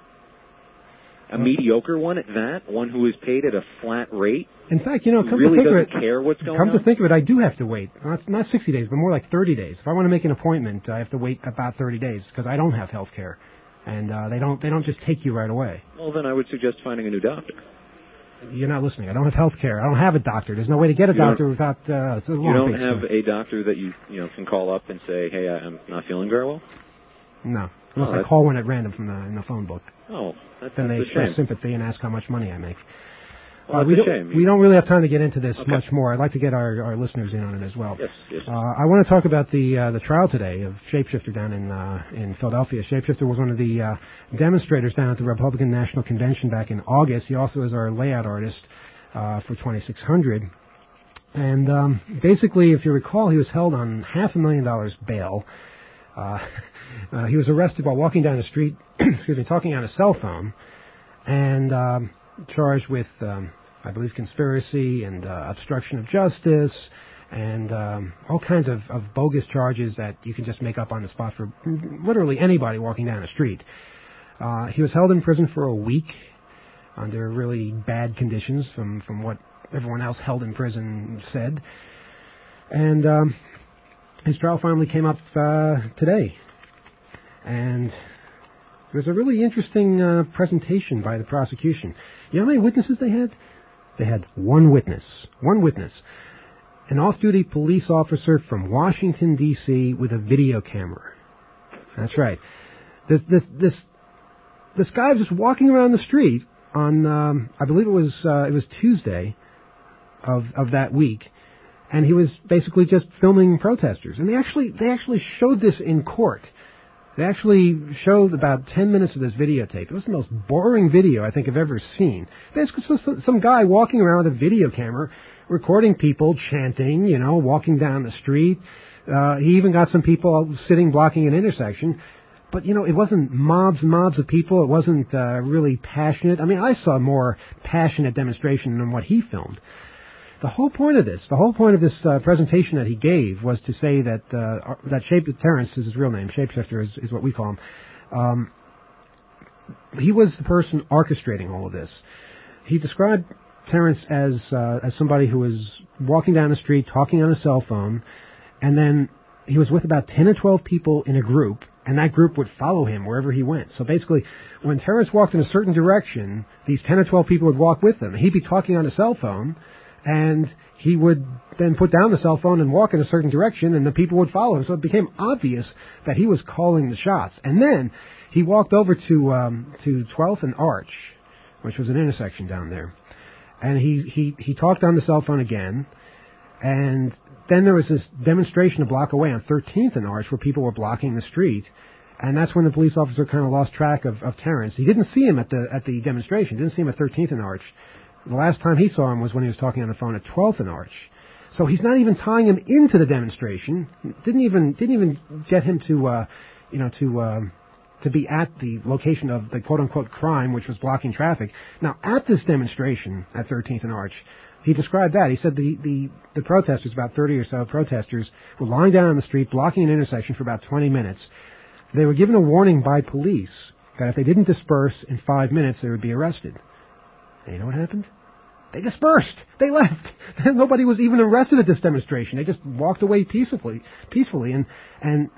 A mediocre one at that? One who is paid at a flat rate? In fact, you know, Who come really to think doesn't of it, care what's going come on? to think of it, I do have to wait. Not, not sixty days, but more like thirty days. If I want to make an appointment, I have to wait about thirty days because I don't have health care, and uh, they don't they don't just take you right away. Well, then I would suggest finding a new doctor. You're not listening. I don't have health care. I don't have a doctor. There's no way to get a You don't- doctor without. Uh, it's a You long don't big have story. a doctor that you you know can call up and say, "Hey, I'm not feeling very well." No, unless Oh, I that's- call one at random from the in the phone book. Oh, that, Then they that's a express shame. sympathy and ask how much money I make. Well, Uh, that's we a don't shame. we don't really have time to get into this Okay. much more. I'd like to get our, our listeners in on it as well. Yes, yes. Uh, I want to talk about the uh, the trial today of Shapeshifter down in uh, in Philadelphia. Shapeshifter was one of the uh, demonstrators down at the Republican National Convention back in August. He also is our layout artist uh, for twenty-six hundred. And um, basically, if you recall, he was held on half a million dollars bail. Uh, uh, he was arrested while walking down the street, excuse me, talking on a cell phone, and um, charged with, um, I believe, conspiracy and uh, obstruction of justice, and um, all kinds of, of bogus charges that you can just make up on the spot for literally anybody walking down the street. Uh, he was held in prison for a week under really bad conditions from, from what everyone else held in prison said. And um, his trial finally came up uh, today. And it was a really interesting uh, presentation by the prosecution. You know how many witnesses they had? They had one witness. One witness. An off-duty police officer from Washington, D C with a video camera. That's right. This, this, this, this guy was just walking around the street on, um, I believe it was, uh, it was Tuesday, of, of that week, and he was basically just filming protesters. And they actually they actually showed this in court. They actually showed about ten minutes of this videotape. It was the most boring video I think I've ever seen. Basically, some, some guy walking around with a video camera, recording people chanting, you know, walking down the street. Uh, he even got some people sitting blocking an intersection. But, you know, it wasn't mobs and mobs of people. It wasn't uh, really passionate. I mean, I saw more passionate demonstration than what he filmed. The whole point of this, the whole point of this uh, presentation that he gave was to say that uh, that Shape Terrence is his real name. Shapeshifter is, is what we call him. Um, he was the person orchestrating all of this. He described Terrence as uh, as somebody who was walking down the street, talking on a cell phone, and then he was with about ten or twelve people in a group, and that group would follow him wherever he went. So basically, when Terrence walked in a certain direction, these ten or twelve people would walk with him. He'd be talking on a cell phone, and he would then put down the cell phone and walk in a certain direction, and the people would follow him. So it became obvious that he was calling the shots. And then he walked over to um, to twelfth and Arch, which was an intersection down there, and he, he, he talked on the cell phone again, and then there was this demonstration a block away on thirteenth and Arch where people were blocking the street, and that's when the police officer kind of lost track of, of Terrence. He didn't see him at the at the demonstration. He didn't see him at thirteenth and Arch. The last time he saw him was when he was talking on the phone at twelfth and Arch. So he's not even tying him into the demonstration. Didn't even didn't even get him to uh, you know to um, to be at the location of the quote unquote crime, which was blocking traffic. Now at this demonstration at thirteenth and Arch, he described that. He said the, the, the protesters, about thirty or so protesters, were lying down on the street blocking an intersection for about twenty minutes. They were given a warning by police that if they didn't disperse in five minutes, they would be arrested. And you know what happened? They dispersed. They left. Nobody was even arrested at this demonstration. They just walked away peacefully, peacefully. And and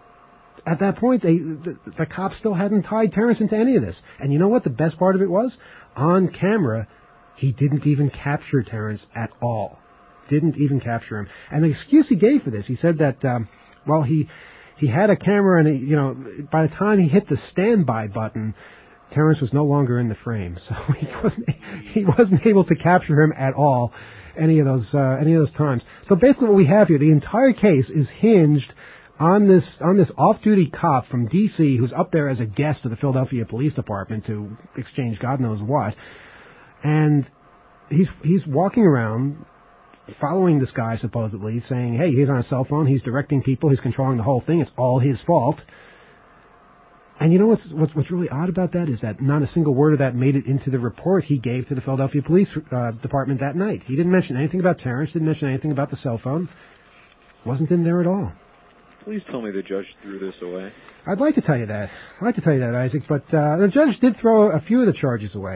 at that point, they the, the cops still hadn't tied Terrence into any of this. And you know what the best part of it was? On camera, he didn't even capture Terrence at all. Didn't even capture him. And the excuse he gave for this, he said that, um, well, he he had a camera, and he, you know, by the time he hit the standby button, Terrence was no longer in the frame, so he wasn't he wasn't able to capture him at all any of those uh, any of those times. So basically, what we have here, the entire case is hinged on this on this off-duty cop from D C who's up there as a guest of the Philadelphia Police Department to exchange God knows what, and he's he's walking around following this guy supposedly, saying, "Hey, he's on a cell phone. He's directing people. He's controlling the whole thing. It's all his fault." And you know what's, what's what's really odd about that is that not a single word of that made it into the report he gave to the Philadelphia Police uh, Department that night. He didn't mention anything about Terrence, didn't mention anything about the cell phone. Wasn't in there at all. Please tell me the judge threw this away. I'd like to tell you that. I'd like to tell you that, Isaac, but uh, the judge did throw a few of the charges away.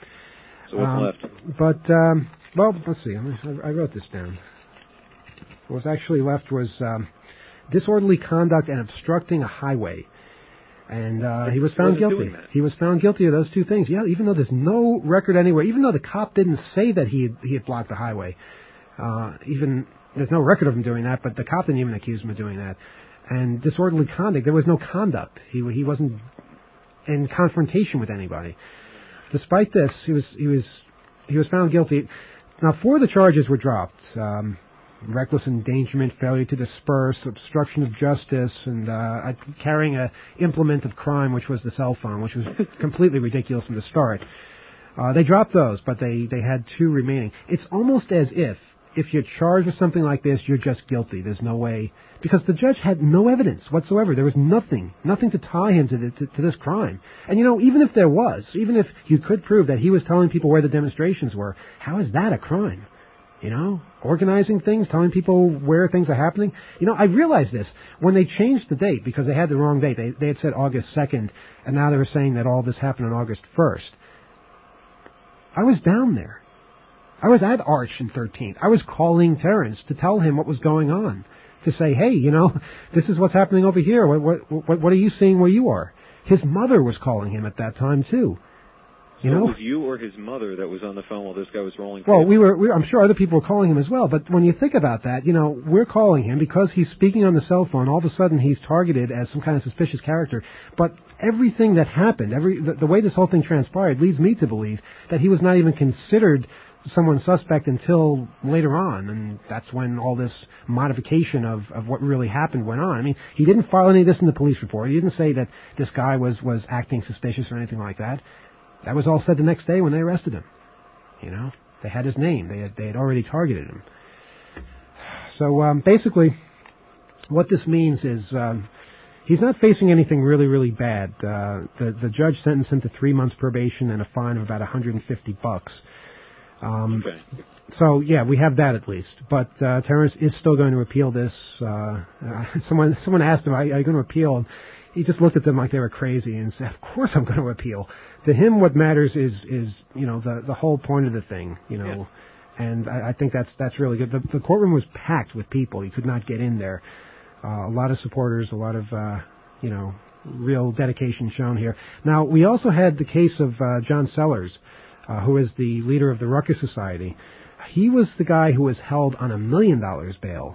So what's um, left? But, um, well, let's see. I, I wrote this down. What was actually left was um, disorderly conduct and obstructing a highway. And uh, he was found guilty. He was found guilty of those two things. Yeah, even though there's no record anywhere, even though the cop didn't say that he had, he had blocked the highway, uh, even there's no record of him doing that. But the cop didn't even accuse him of doing that. And disorderly conduct, there was no conduct. He he wasn't in confrontation with anybody. Despite this, he was he was he was found guilty. Now, four of the charges were dropped. Um, reckless endangerment, failure to disperse, obstruction of justice, and uh, carrying a implement of crime, which was the cell phone, which was completely ridiculous from the start. Uh, they dropped those, but they, they had two remaining. It's almost as if, if you're charged with something like this, you're just guilty. There's no way, because the judge had no evidence whatsoever. There was nothing, nothing to tie him to, the, to, to this crime. And you know, even if there was, even if you could prove that he was telling people where the demonstrations were, how is that a crime? You know, organizing things, telling people where things are happening. You know, I realized this when they changed the date because they had the wrong date. They, they had said August second, and now they were saying that all this happened on August first. I was down there. I was at Arch and thirteenth. I was calling Terrence to tell him what was going on, to say, hey, you know, this is what's happening over here. What, what, what are you seeing where you are? His mother was calling him at that time, too. You so know? It was you or his mother that was on the phone while this guy was rolling? Well, we were, we, I'm sure other people were calling him as well, but when you think about that, you know, we're calling him because he's speaking on the cell phone. All of a sudden he's targeted as some kind of suspicious character. But everything that happened, every the, the way this whole thing transpired leads me to believe that he was not even considered someone suspect until later on, and that's when all this modification of, of what really happened went on. I mean, he didn't file any of this in the police report. He didn't say that this guy was, was acting suspicious or anything like that. That was all said the next day when they arrested him. You know, they had his name. They had, they had already targeted him. So um, basically, what this means is um, he's not facing anything really, really bad. Uh, the the judge sentenced him to three months probation and a fine of about one hundred fifty bucks. Um, Okay. So yeah, we have that at least. But uh, Terrence is still going to appeal this. Uh, uh, someone someone asked him, "Are, are you going to appeal?" And he just looked at them like they were crazy and said, "Of course I'm going to appeal." To him, what matters is is you know the the whole point of the thing. You know. Yeah. And I, I think that's that's really good. The, the courtroom was packed with people. You could not get in there. Uh, a lot of supporters, a lot of, uh, you know, real dedication shown here. Now, we also had the case of uh, John Sellers, uh, who is the leader of the Ruckus Society. He was the guy who was held on a million dollars bail.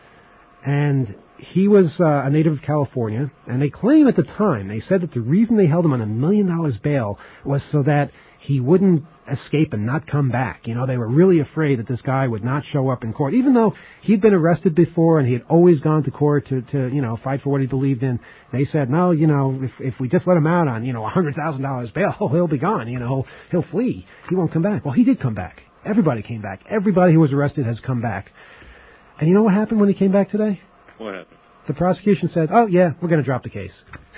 And he was uh, a native of California. And they claim at the time, they said that the reason they held him on a million dollars bail was so that he wouldn't escape and not come back. You know, they were really afraid that this guy would not show up in court, even though he'd been arrested before and he had always gone to court to, to you know, fight for what he believed in. They said, no, you know, if if we just let him out on, you know, one hundred thousand dollars bail, he'll be gone, you know, he'll flee. He won't come back. Well, he did come back. Everybody came back. Everybody who was arrested has come back. And you know what happened when he came back today? What happened? The prosecution said, oh, yeah, we're going to drop the case.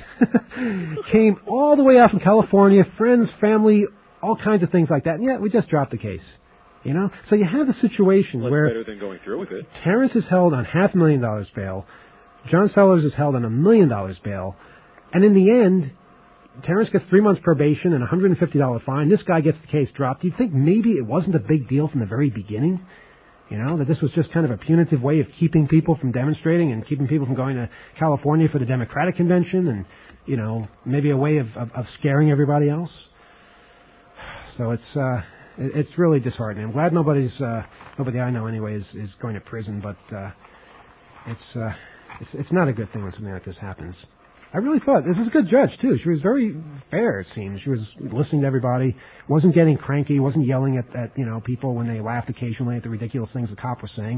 Came all the way out from California, friends, family, all kinds of things like that. And yeah, we just dropped the case. You know? So you have a situation well, where better than going through with it. Terrence is held on half a million dollars bail. John Sellers is held on a million dollars bail. And in the end, Terrence gets three months probation and a one hundred fifty dollars fine. This guy gets the case dropped. Do you think maybe it wasn't a big deal from the very beginning? You know, that this was just kind of a punitive way of keeping people from demonstrating and keeping people from going to California for the Democratic Convention and, you know, maybe a way of, of, of scaring everybody else? So it's uh, it's really disheartening. I'm glad nobody's uh, nobody I know anyway is, is going to prison, but uh, it's uh, it's it's not a good thing when something like this happens. I really thought this was a good judge too. She was very fair. It seems she was listening to everybody, wasn't getting cranky, wasn't yelling at, at you know people when they laughed occasionally at the ridiculous things the cop was saying.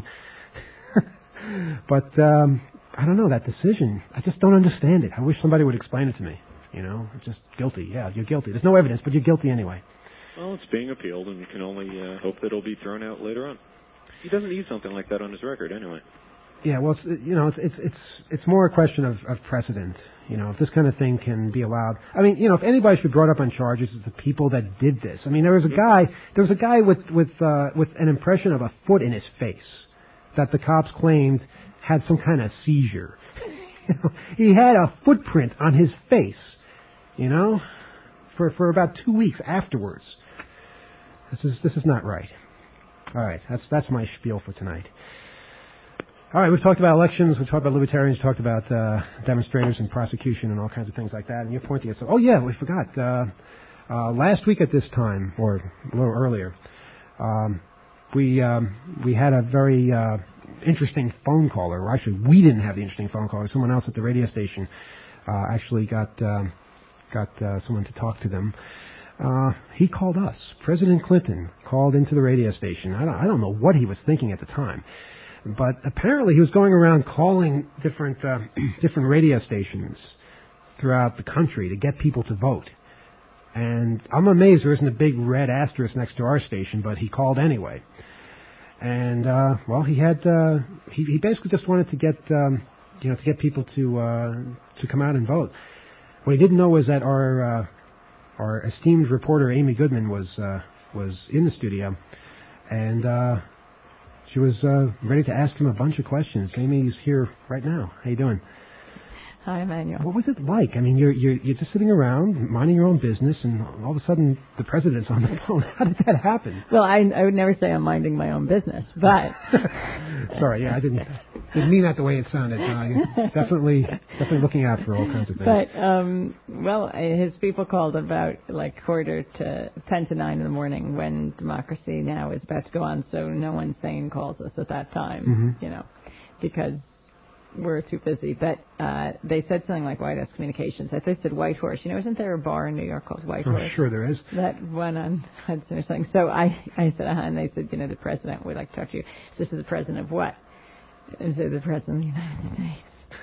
But um, I don't know that decision. I just don't understand it. I wish somebody would explain it to me. You know, it's just guilty. Yeah, you're guilty. There's no evidence, but you're guilty anyway. Well, it's being appealed, and you can only uh, hope that it'll be thrown out later on. He doesn't need something like that on his record, anyway. Yeah, well, it's, you know, it's it's it's it's more a question of, of precedent. You know, if this kind of thing can be allowed. I mean, you know, if anybody should be brought up on charges, it's the people that did this. I mean, there was a guy, there was a guy with with uh, with an impression of a foot in his face that the cops claimed had some kind of seizure. You know, he had a footprint on his face. You know, for for about two weeks afterwards. This is this is not right. All right, that's that's my spiel for tonight. All right, we've talked about elections, we've talked about libertarians, we've talked about uh, demonstrators and prosecution and all kinds of things like that. And you're pointing at, oh yeah, we forgot. Uh, uh, last week at this time, or a little earlier, um, we um, we had a very uh, interesting phone caller. Or actually, we didn't have the interesting phone caller. Someone else at the radio station uh, actually got um, got uh, someone to talk to them. Uh, he called us. President Clinton called into the radio station. I don't, I don't know what he was thinking at the time. But apparently he was going around calling different uh, different radio stations throughout the country to get people to vote. And I'm amazed there isn't a big red asterisk next to our station, but he called anyway. And uh, well, he had uh, he, he basically just wanted to get um, you know to get people to uh, to come out and vote. What he didn't know was that our uh, our esteemed reporter Amy Goodman was uh, was in the studio, and. Uh, She was uh, ready to ask him a bunch of questions. Amy's here right now. How you doing? Hi, Emmanuel. What was it like? I mean, you're you're you're just sitting around minding your own business, and all of a sudden the president's on the phone. How did that happen? Well, I I would never say I'm minding my own business, but sorry, yeah, I didn't didn't mean that the way it sounded. Uh, definitely definitely looking out for all kinds of things. But um, well, his people called about like quarter to ten to nine in the morning when Democracy Now! Is about to go on, so no one sane calls us at that time, mm-hmm. you know, because were too busy. But uh, they said something like White House Communications. I think they said White Horse. You know, isn't there a bar in New York called White Horse? I'm sure there is. That one on Hudson or something. So I, I said, uh-huh, and they said, you know, the president would like to talk to you. So this is the president of what? I said, the president of the United States.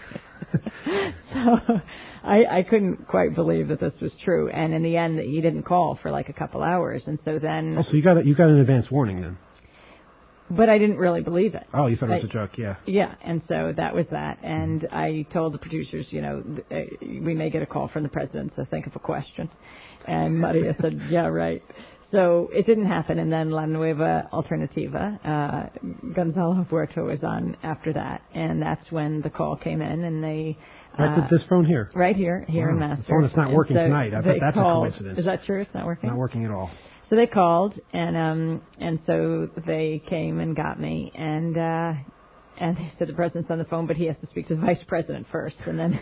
So I, I couldn't quite believe that this was true. And in the end, he didn't call for like a couple hours. And so then... Oh, so you got a, you got an advance warning then? But I didn't really believe it. Oh, you thought it was I, a joke, yeah. Yeah, and so that was that. And I told the producers, you know, we may get a call from the president, so think of a question. And Maria said, yeah, right. So it didn't happen, and then La Nueva Alternativa, uh, Gonzalo Huerta was on after that, and that's when the call came in, and they... Uh, right to this phone here? Right here, here wow. in Masters. The phone is not and working so tonight. I bet that's called, a coincidence. Is that true? It's not working? Not working at all. So they called, and um, and so they came and got me, and uh, and they said the president's on the phone, but he has to speak to the vice president first. And then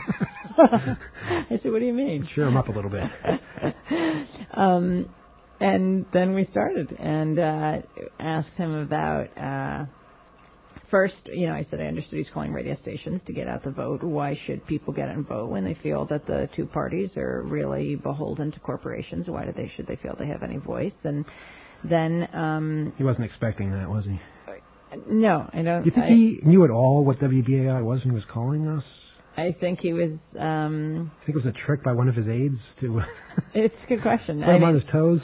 I said, what do you mean? Cheer him up a little bit. um, and then we started and uh, asked him about... Uh, First, you know, I said I understood he's calling radio stations to get out the vote. Why should people get out and vote when they feel that the two parties are really beholden to corporations? Why do they should they feel they have any voice? And then um, he wasn't expecting that, was he? No, I don't. Do you think I, he knew at all what W B A I was when he was calling us? I think he was. Um, I think it was a trick by one of his aides to. It's a good question. Put I him mean, on his toes.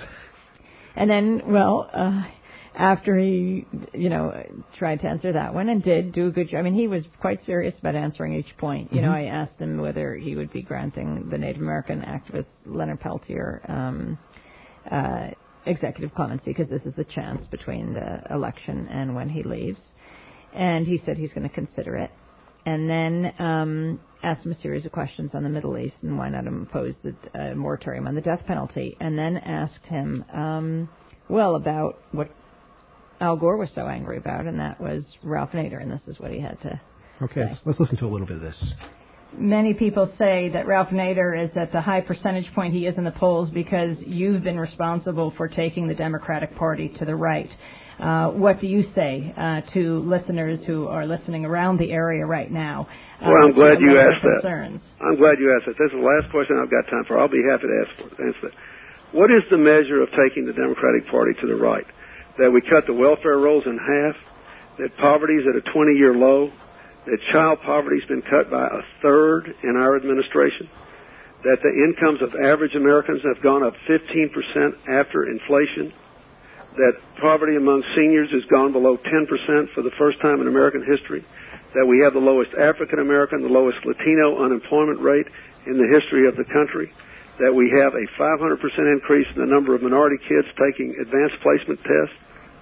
And then, well. Uh, After he, you know, tried to answer that one and did do a good job. I mean, he was quite serious about answering each point. You mm-hmm. know, I asked him whether he would be granting the Native American activist Leonard Peltier um, uh, executive clemency, because this is the chance between the election and when he leaves. And he said he's going to consider it. And then um, asked him a series of questions on the Middle East and why not impose the uh, moratorium on the death penalty. And then asked him, um, well, about what Al Gore was so angry about, and that was Ralph Nader, and this is what he had to Okay, say. let's listen to a little bit of this. Many people say that Ralph Nader is at the high percentage point he is in the polls because you've been responsible for taking the Democratic Party to the right. Uh, what do you say uh, to listeners who are listening around the area right now? Uh, well, I'm glad you asked that. Concerns? I'm glad you asked that. This is the last question I've got time for. I'll be happy to ask, answer that. What is the measure of taking the Democratic Party to the right? That we cut the welfare rolls in half, that poverty is at a twenty-year low, that child poverty has been cut by a third in our administration, that the incomes of average Americans have gone up fifteen percent after inflation, that poverty among seniors has gone below ten percent for the first time in American history, that we have the lowest African American, the lowest Latino unemployment rate in the history of the country, that we have a five hundred percent increase in the number of minority kids taking advanced placement tests,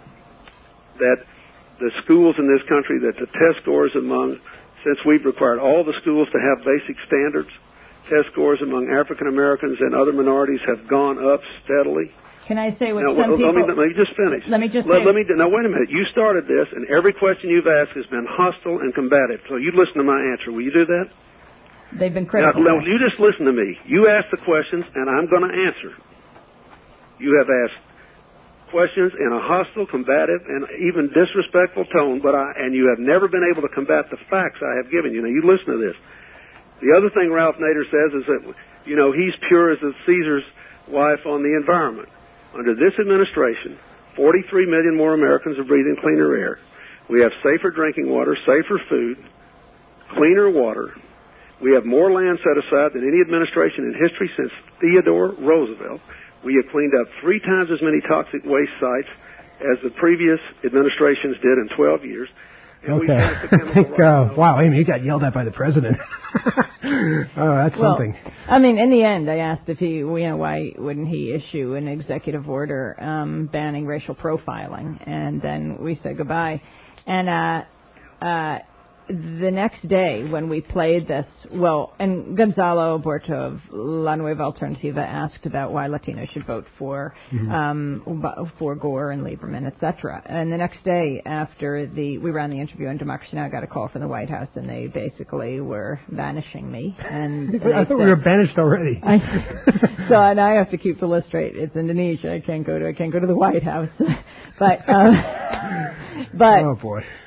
that the schools in this country, that the test scores among, since we've required all the schools to have basic standards, test scores among African Americans and other minorities have gone up steadily. Can I say what now, some let, people... me, let me just finish. Let me just let, say... let me, now, wait a minute. You started this, and every question you've asked has been hostile and combative. So you listen to my answer. Will you do that? They've been critical. Now, now, you just listen to me. You ask the questions, and I'm going to answer. You have asked questions in a hostile, combative, and even disrespectful tone, but I, and you have never been able to combat the facts I have given you. Now, you listen to this. The other thing Ralph Nader says is that, you know, he's pure as the Caesar's wife on the environment. Under this administration, forty-three million more Americans are breathing cleaner air. We have safer drinking water, safer food, cleaner water. We have more land set aside than any administration in history since Theodore Roosevelt. We have cleaned up three times as many toxic waste sites as the previous administrations did in twelve years. And okay. I think, uh, wow, Amy, you got yelled at by the president. Oh, that's well, something. I mean, in the end, I asked if he, you know, why wouldn't he issue an executive order um, banning racial profiling, and then we said goodbye. And uh, uh, the next day, when we played this, well, and Gonzalo Huerta of La Nueva Alternativa asked about why Latinos should vote for mm-hmm. um, for Gore and Lieberman, et cetera. And the next day, after the we ran the interview on Democracy Now!, I got a call from the White House, and they basically were banishing me. And, and I thought said, we were banished already. I, so and I have to keep the list straight. It's Indonesia. I can't go to I can't go to the White House. but um, but oh boy.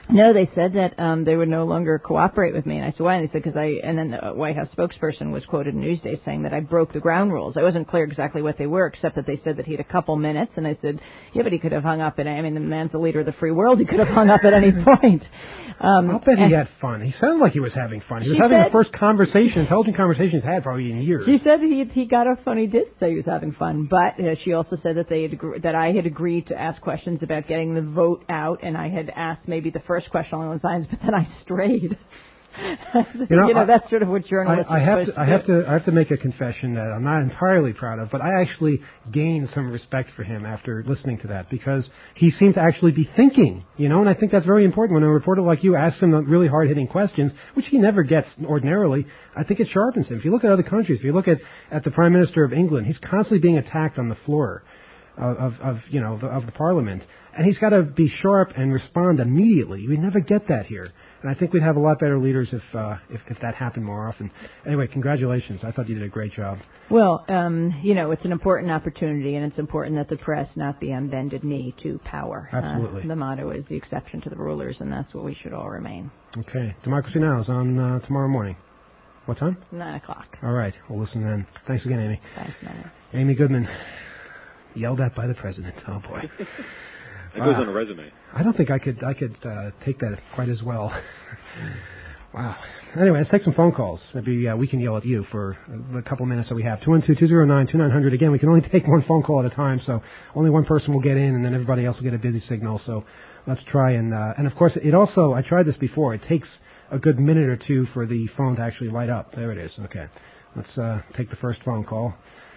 No, they said that um, they would no longer cooperate with me. And I said, why? And they said, because I, and then the White House spokesperson was quoted in Newsday saying that I broke the ground rules. I wasn't clear exactly what they were, except that they said that he had a couple minutes. And I said, yeah, but he could have hung up at, I mean, the man's the leader of the free world. He could have hung up at any point. Um, I'll bet he had fun. He sounded like he was having fun. He was having said, the first conversation, intelligent conversation he's had probably in years. She said he he got off fun. He did say he was having fun, but uh, she also said that they had agree, that I had agreed to ask questions about getting the vote out, and I had asked maybe the first question along those lines, but then I strayed. you know, you know I, that's sort of what journalists I, I are have supposed to, to I do. have to I have to make a confession that I'm not entirely proud of, but I actually gained some respect for him after listening to that because he seemed to actually be thinking, you know, and I think that's very important when a reporter like you asks him really hard-hitting questions, which he never gets ordinarily. I think it sharpens him. If you look at other countries, if you look at, at the Prime Minister of England, he's constantly being attacked on the floor of, of, of you know, the, of the Parliament, and he's got to be sharp and respond immediately. We never get that here. And I think we'd have a lot better leaders if, uh, if if that happened more often. Anyway, congratulations. I thought you did a great job. Well, um, you know, it's an important opportunity, and it's important that the press not be on bended knee to power. Absolutely. Uh, the motto is the exception to the rulers, and that's what we should all remain. Okay. Democracy Now! is on uh, tomorrow morning. What time? Nine o'clock. All right. We'll listen then. Thanks again, Amy. Thanks, man. Amy Goodman, yelled at by the president. Oh, boy. That goes on a resume. I don't think I could I could uh, take that quite as well. Wow. Anyway, let's take some phone calls. Maybe uh, we can yell at you for a couple minutes that we have. two one two, two zero nine, two nine zero zero. Again, we can only take one phone call at a time, so only one person will get in, and then everybody else will get a busy signal. So let's try and uh, and of course it also I tried this before. It takes a good minute or two for the phone to actually light up. There it is. Okay. Let's uh, take the first phone call.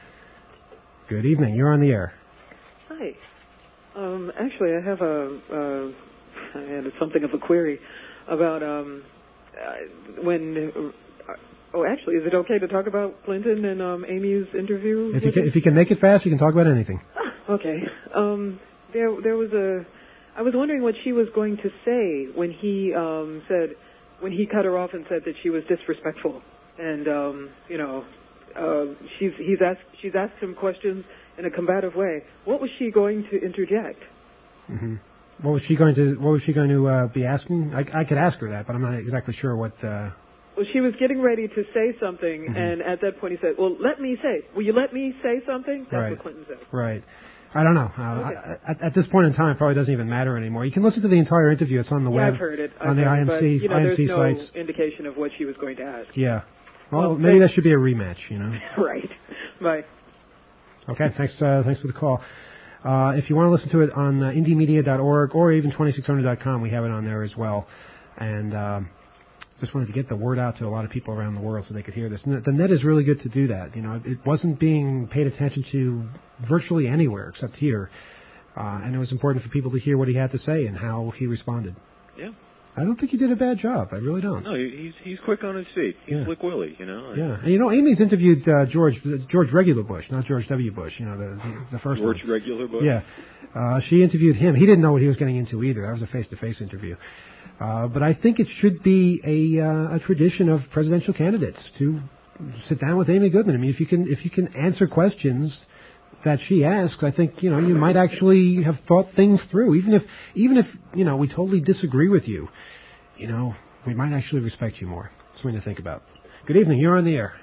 Good evening. You're on the air. Hi. Um, actually, I have a, uh, I had something of a query about um, uh, when. Uh, oh, actually, is it okay to talk about Clinton and um, Amy's interview? If you can, if you can make it fast, you can talk about anything. Okay. Um, there, there was a. I was wondering what she was going to say when he um, said, when he cut her off and said that she was disrespectful, and um, you know, uh, she's he's asked she's asked him questions in a combative way. What was she going to interject? Mm-hmm. What was she going to What was she going to uh, be asking? I, I could ask her that, but I'm not exactly sure what. Uh... Well, she was getting ready to say something, mm-hmm. and at that point he said, "Well, let me say. Will you let me say something?" That's right. what Clinton said. Right. I don't know. Uh, okay. I, at, at this point in time, it probably doesn't even matter anymore. You can listen to the entire interview. It's on the yeah, web. I've heard it. I've on the heard I M C, it, but, you know, I M C there's sites. no indication of what she was going to ask. Yeah. Well, well maybe thanks. that should be a rematch. You know. Right. Bye. Okay. Thanks. Uh, thanks for the call. Uh, if you want to listen to it on uh, indie media dot org or even twenty-six hundred dot com, we have it on there as well. And um, just wanted to get the word out to a lot of people around the world so they could hear this. And the net is really good to do that. You know, it wasn't being paid attention to virtually anywhere except here. Uh, and it was important for people to hear what he had to say and how he responded. Yeah. I don't think he did a bad job. I really don't. No, he's he's quick on his feet. He's yeah. Slick Willie, you know. Yeah, and you know, Amy's interviewed uh, George George Regular Bush, not George W. Bush. You know, the the first George one. Regular Bush. Yeah, uh, she interviewed him. He didn't know what he was getting into either. That was a face-to-face interview. Uh, but I think it should be a uh, a tradition of presidential candidates to sit down with Amy Goodman. I mean, if you can if you can answer questions that she asks, I think, you know, you might actually have thought things through. Even if, even if, you know, we totally disagree with you, you know, we might actually respect you more. Something to think about. Good evening. You're on the air.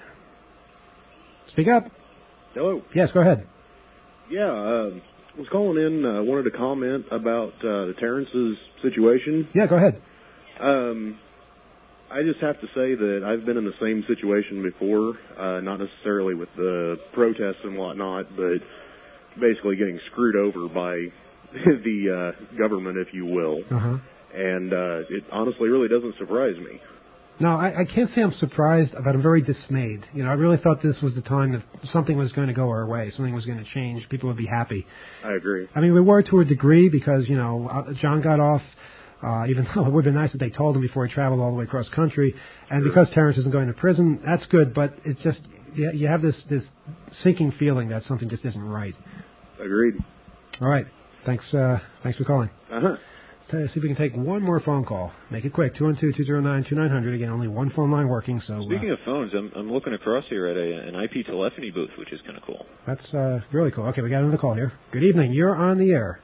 Speak up. Hello. Yes, go ahead. Yeah, uh, I was calling in, uh, wanted to comment about uh, the Terrence's situation. Yeah, go ahead. Um, I just have to say that I've been in the same situation before, uh, not necessarily with the protests and whatnot, but basically getting screwed over by the uh, government, if you will. Uh-huh. And uh, it honestly really doesn't surprise me. No, I, I can't say I'm surprised, but I'm very dismayed. You know, I really thought this was the time that something was going to go our way, something was going to change, people would be happy. I agree. I mean, we were to a degree because, you know, John got off. Uh, even though it would have been nice if they told him before he traveled all the way across country. And sure. because Terrence isn't going to prison, that's good, but it's just, you, you have this, this sinking feeling that something just isn't right. Agreed. All right. Thanks, uh, thanks for calling. Uh-huh. Let's see if we can take one more phone call. Make it quick. two one two, two zero nine, two nine zero zero. Again, only one phone line working. So Speaking uh, of phones, I'm, I'm looking across here at a, an I P telephony booth, which is kind of cool. That's uh, really cool. Okay, we got another call here. Good evening. You're on the air.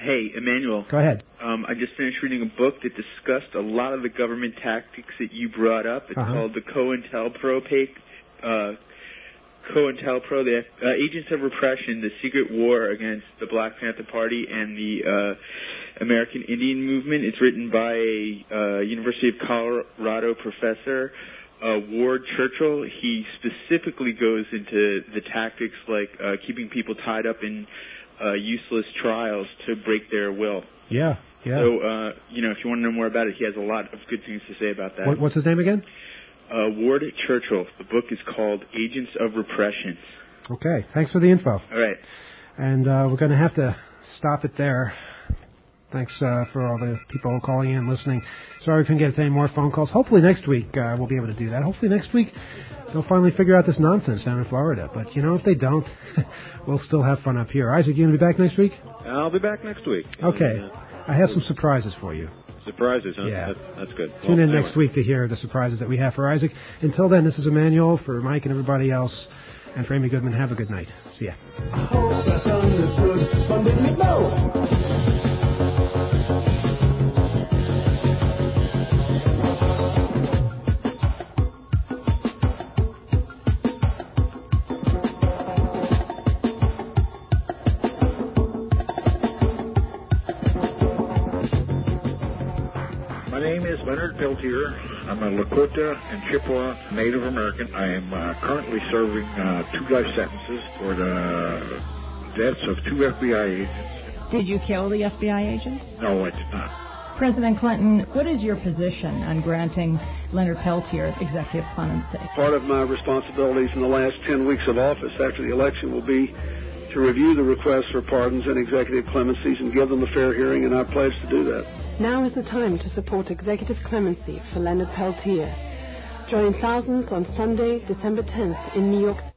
Hey, Emmanuel. Go ahead. Um, I just finished reading a book that discussed a lot of the government tactics that you brought up. It's Uh-huh. called the COINTELPRO, uh, COINTELPRO, the uh, Agents of Repression, the Secret War Against the Black Panther Party and the uh, American Indian Movement. It's written by a uh, University of Colorado professor, uh, Ward Churchill. He specifically goes into the tactics like uh, keeping people tied up in uh, useless trials to break their will. Yeah, yeah. So, uh, you know, if you want to know more about it, he has a lot of good things to say about that. What, what's his name again? Uh, Ward Churchill. The book is called Agents of Repression. Okay, thanks for the info. All right. And uh, we're going to have to stop it there. Thanks uh, for all the people calling in, listening. Sorry we couldn't get any more phone calls. Hopefully next week uh, we'll be able to do that. Hopefully next week they'll finally figure out this nonsense down in Florida. But, you know, if they don't, we'll still have fun up here. Isaac, you going to be back next week? I'll be back next week. Okay. Uh, I have some surprises for you. Surprises, huh? Yeah. That, that's good. Tune Well, in anyway. next week to hear the surprises that we have for Isaac. Until then, this is Emmanuel for Mike and everybody else. And for Amy Goodman, have a good night. See ya. I hope that's understood. But let me know. My name is Leonard Peltier. I'm a Lakota and Chippewa Native American. I am uh, currently serving uh, two life sentences for the deaths of two F B I agents. Did you kill the F B I agents? No, I did not. President Clinton, what is your position on granting Leonard Peltier executive clemency? Part of my responsibilities in the last ten weeks of office after the election will be to review the requests for pardons and executive clemencies and give them a fair hearing, and I pledge to do that. Now is the time to support executive clemency for Leonard Peltier. Join thousands on Sunday, December tenth in New York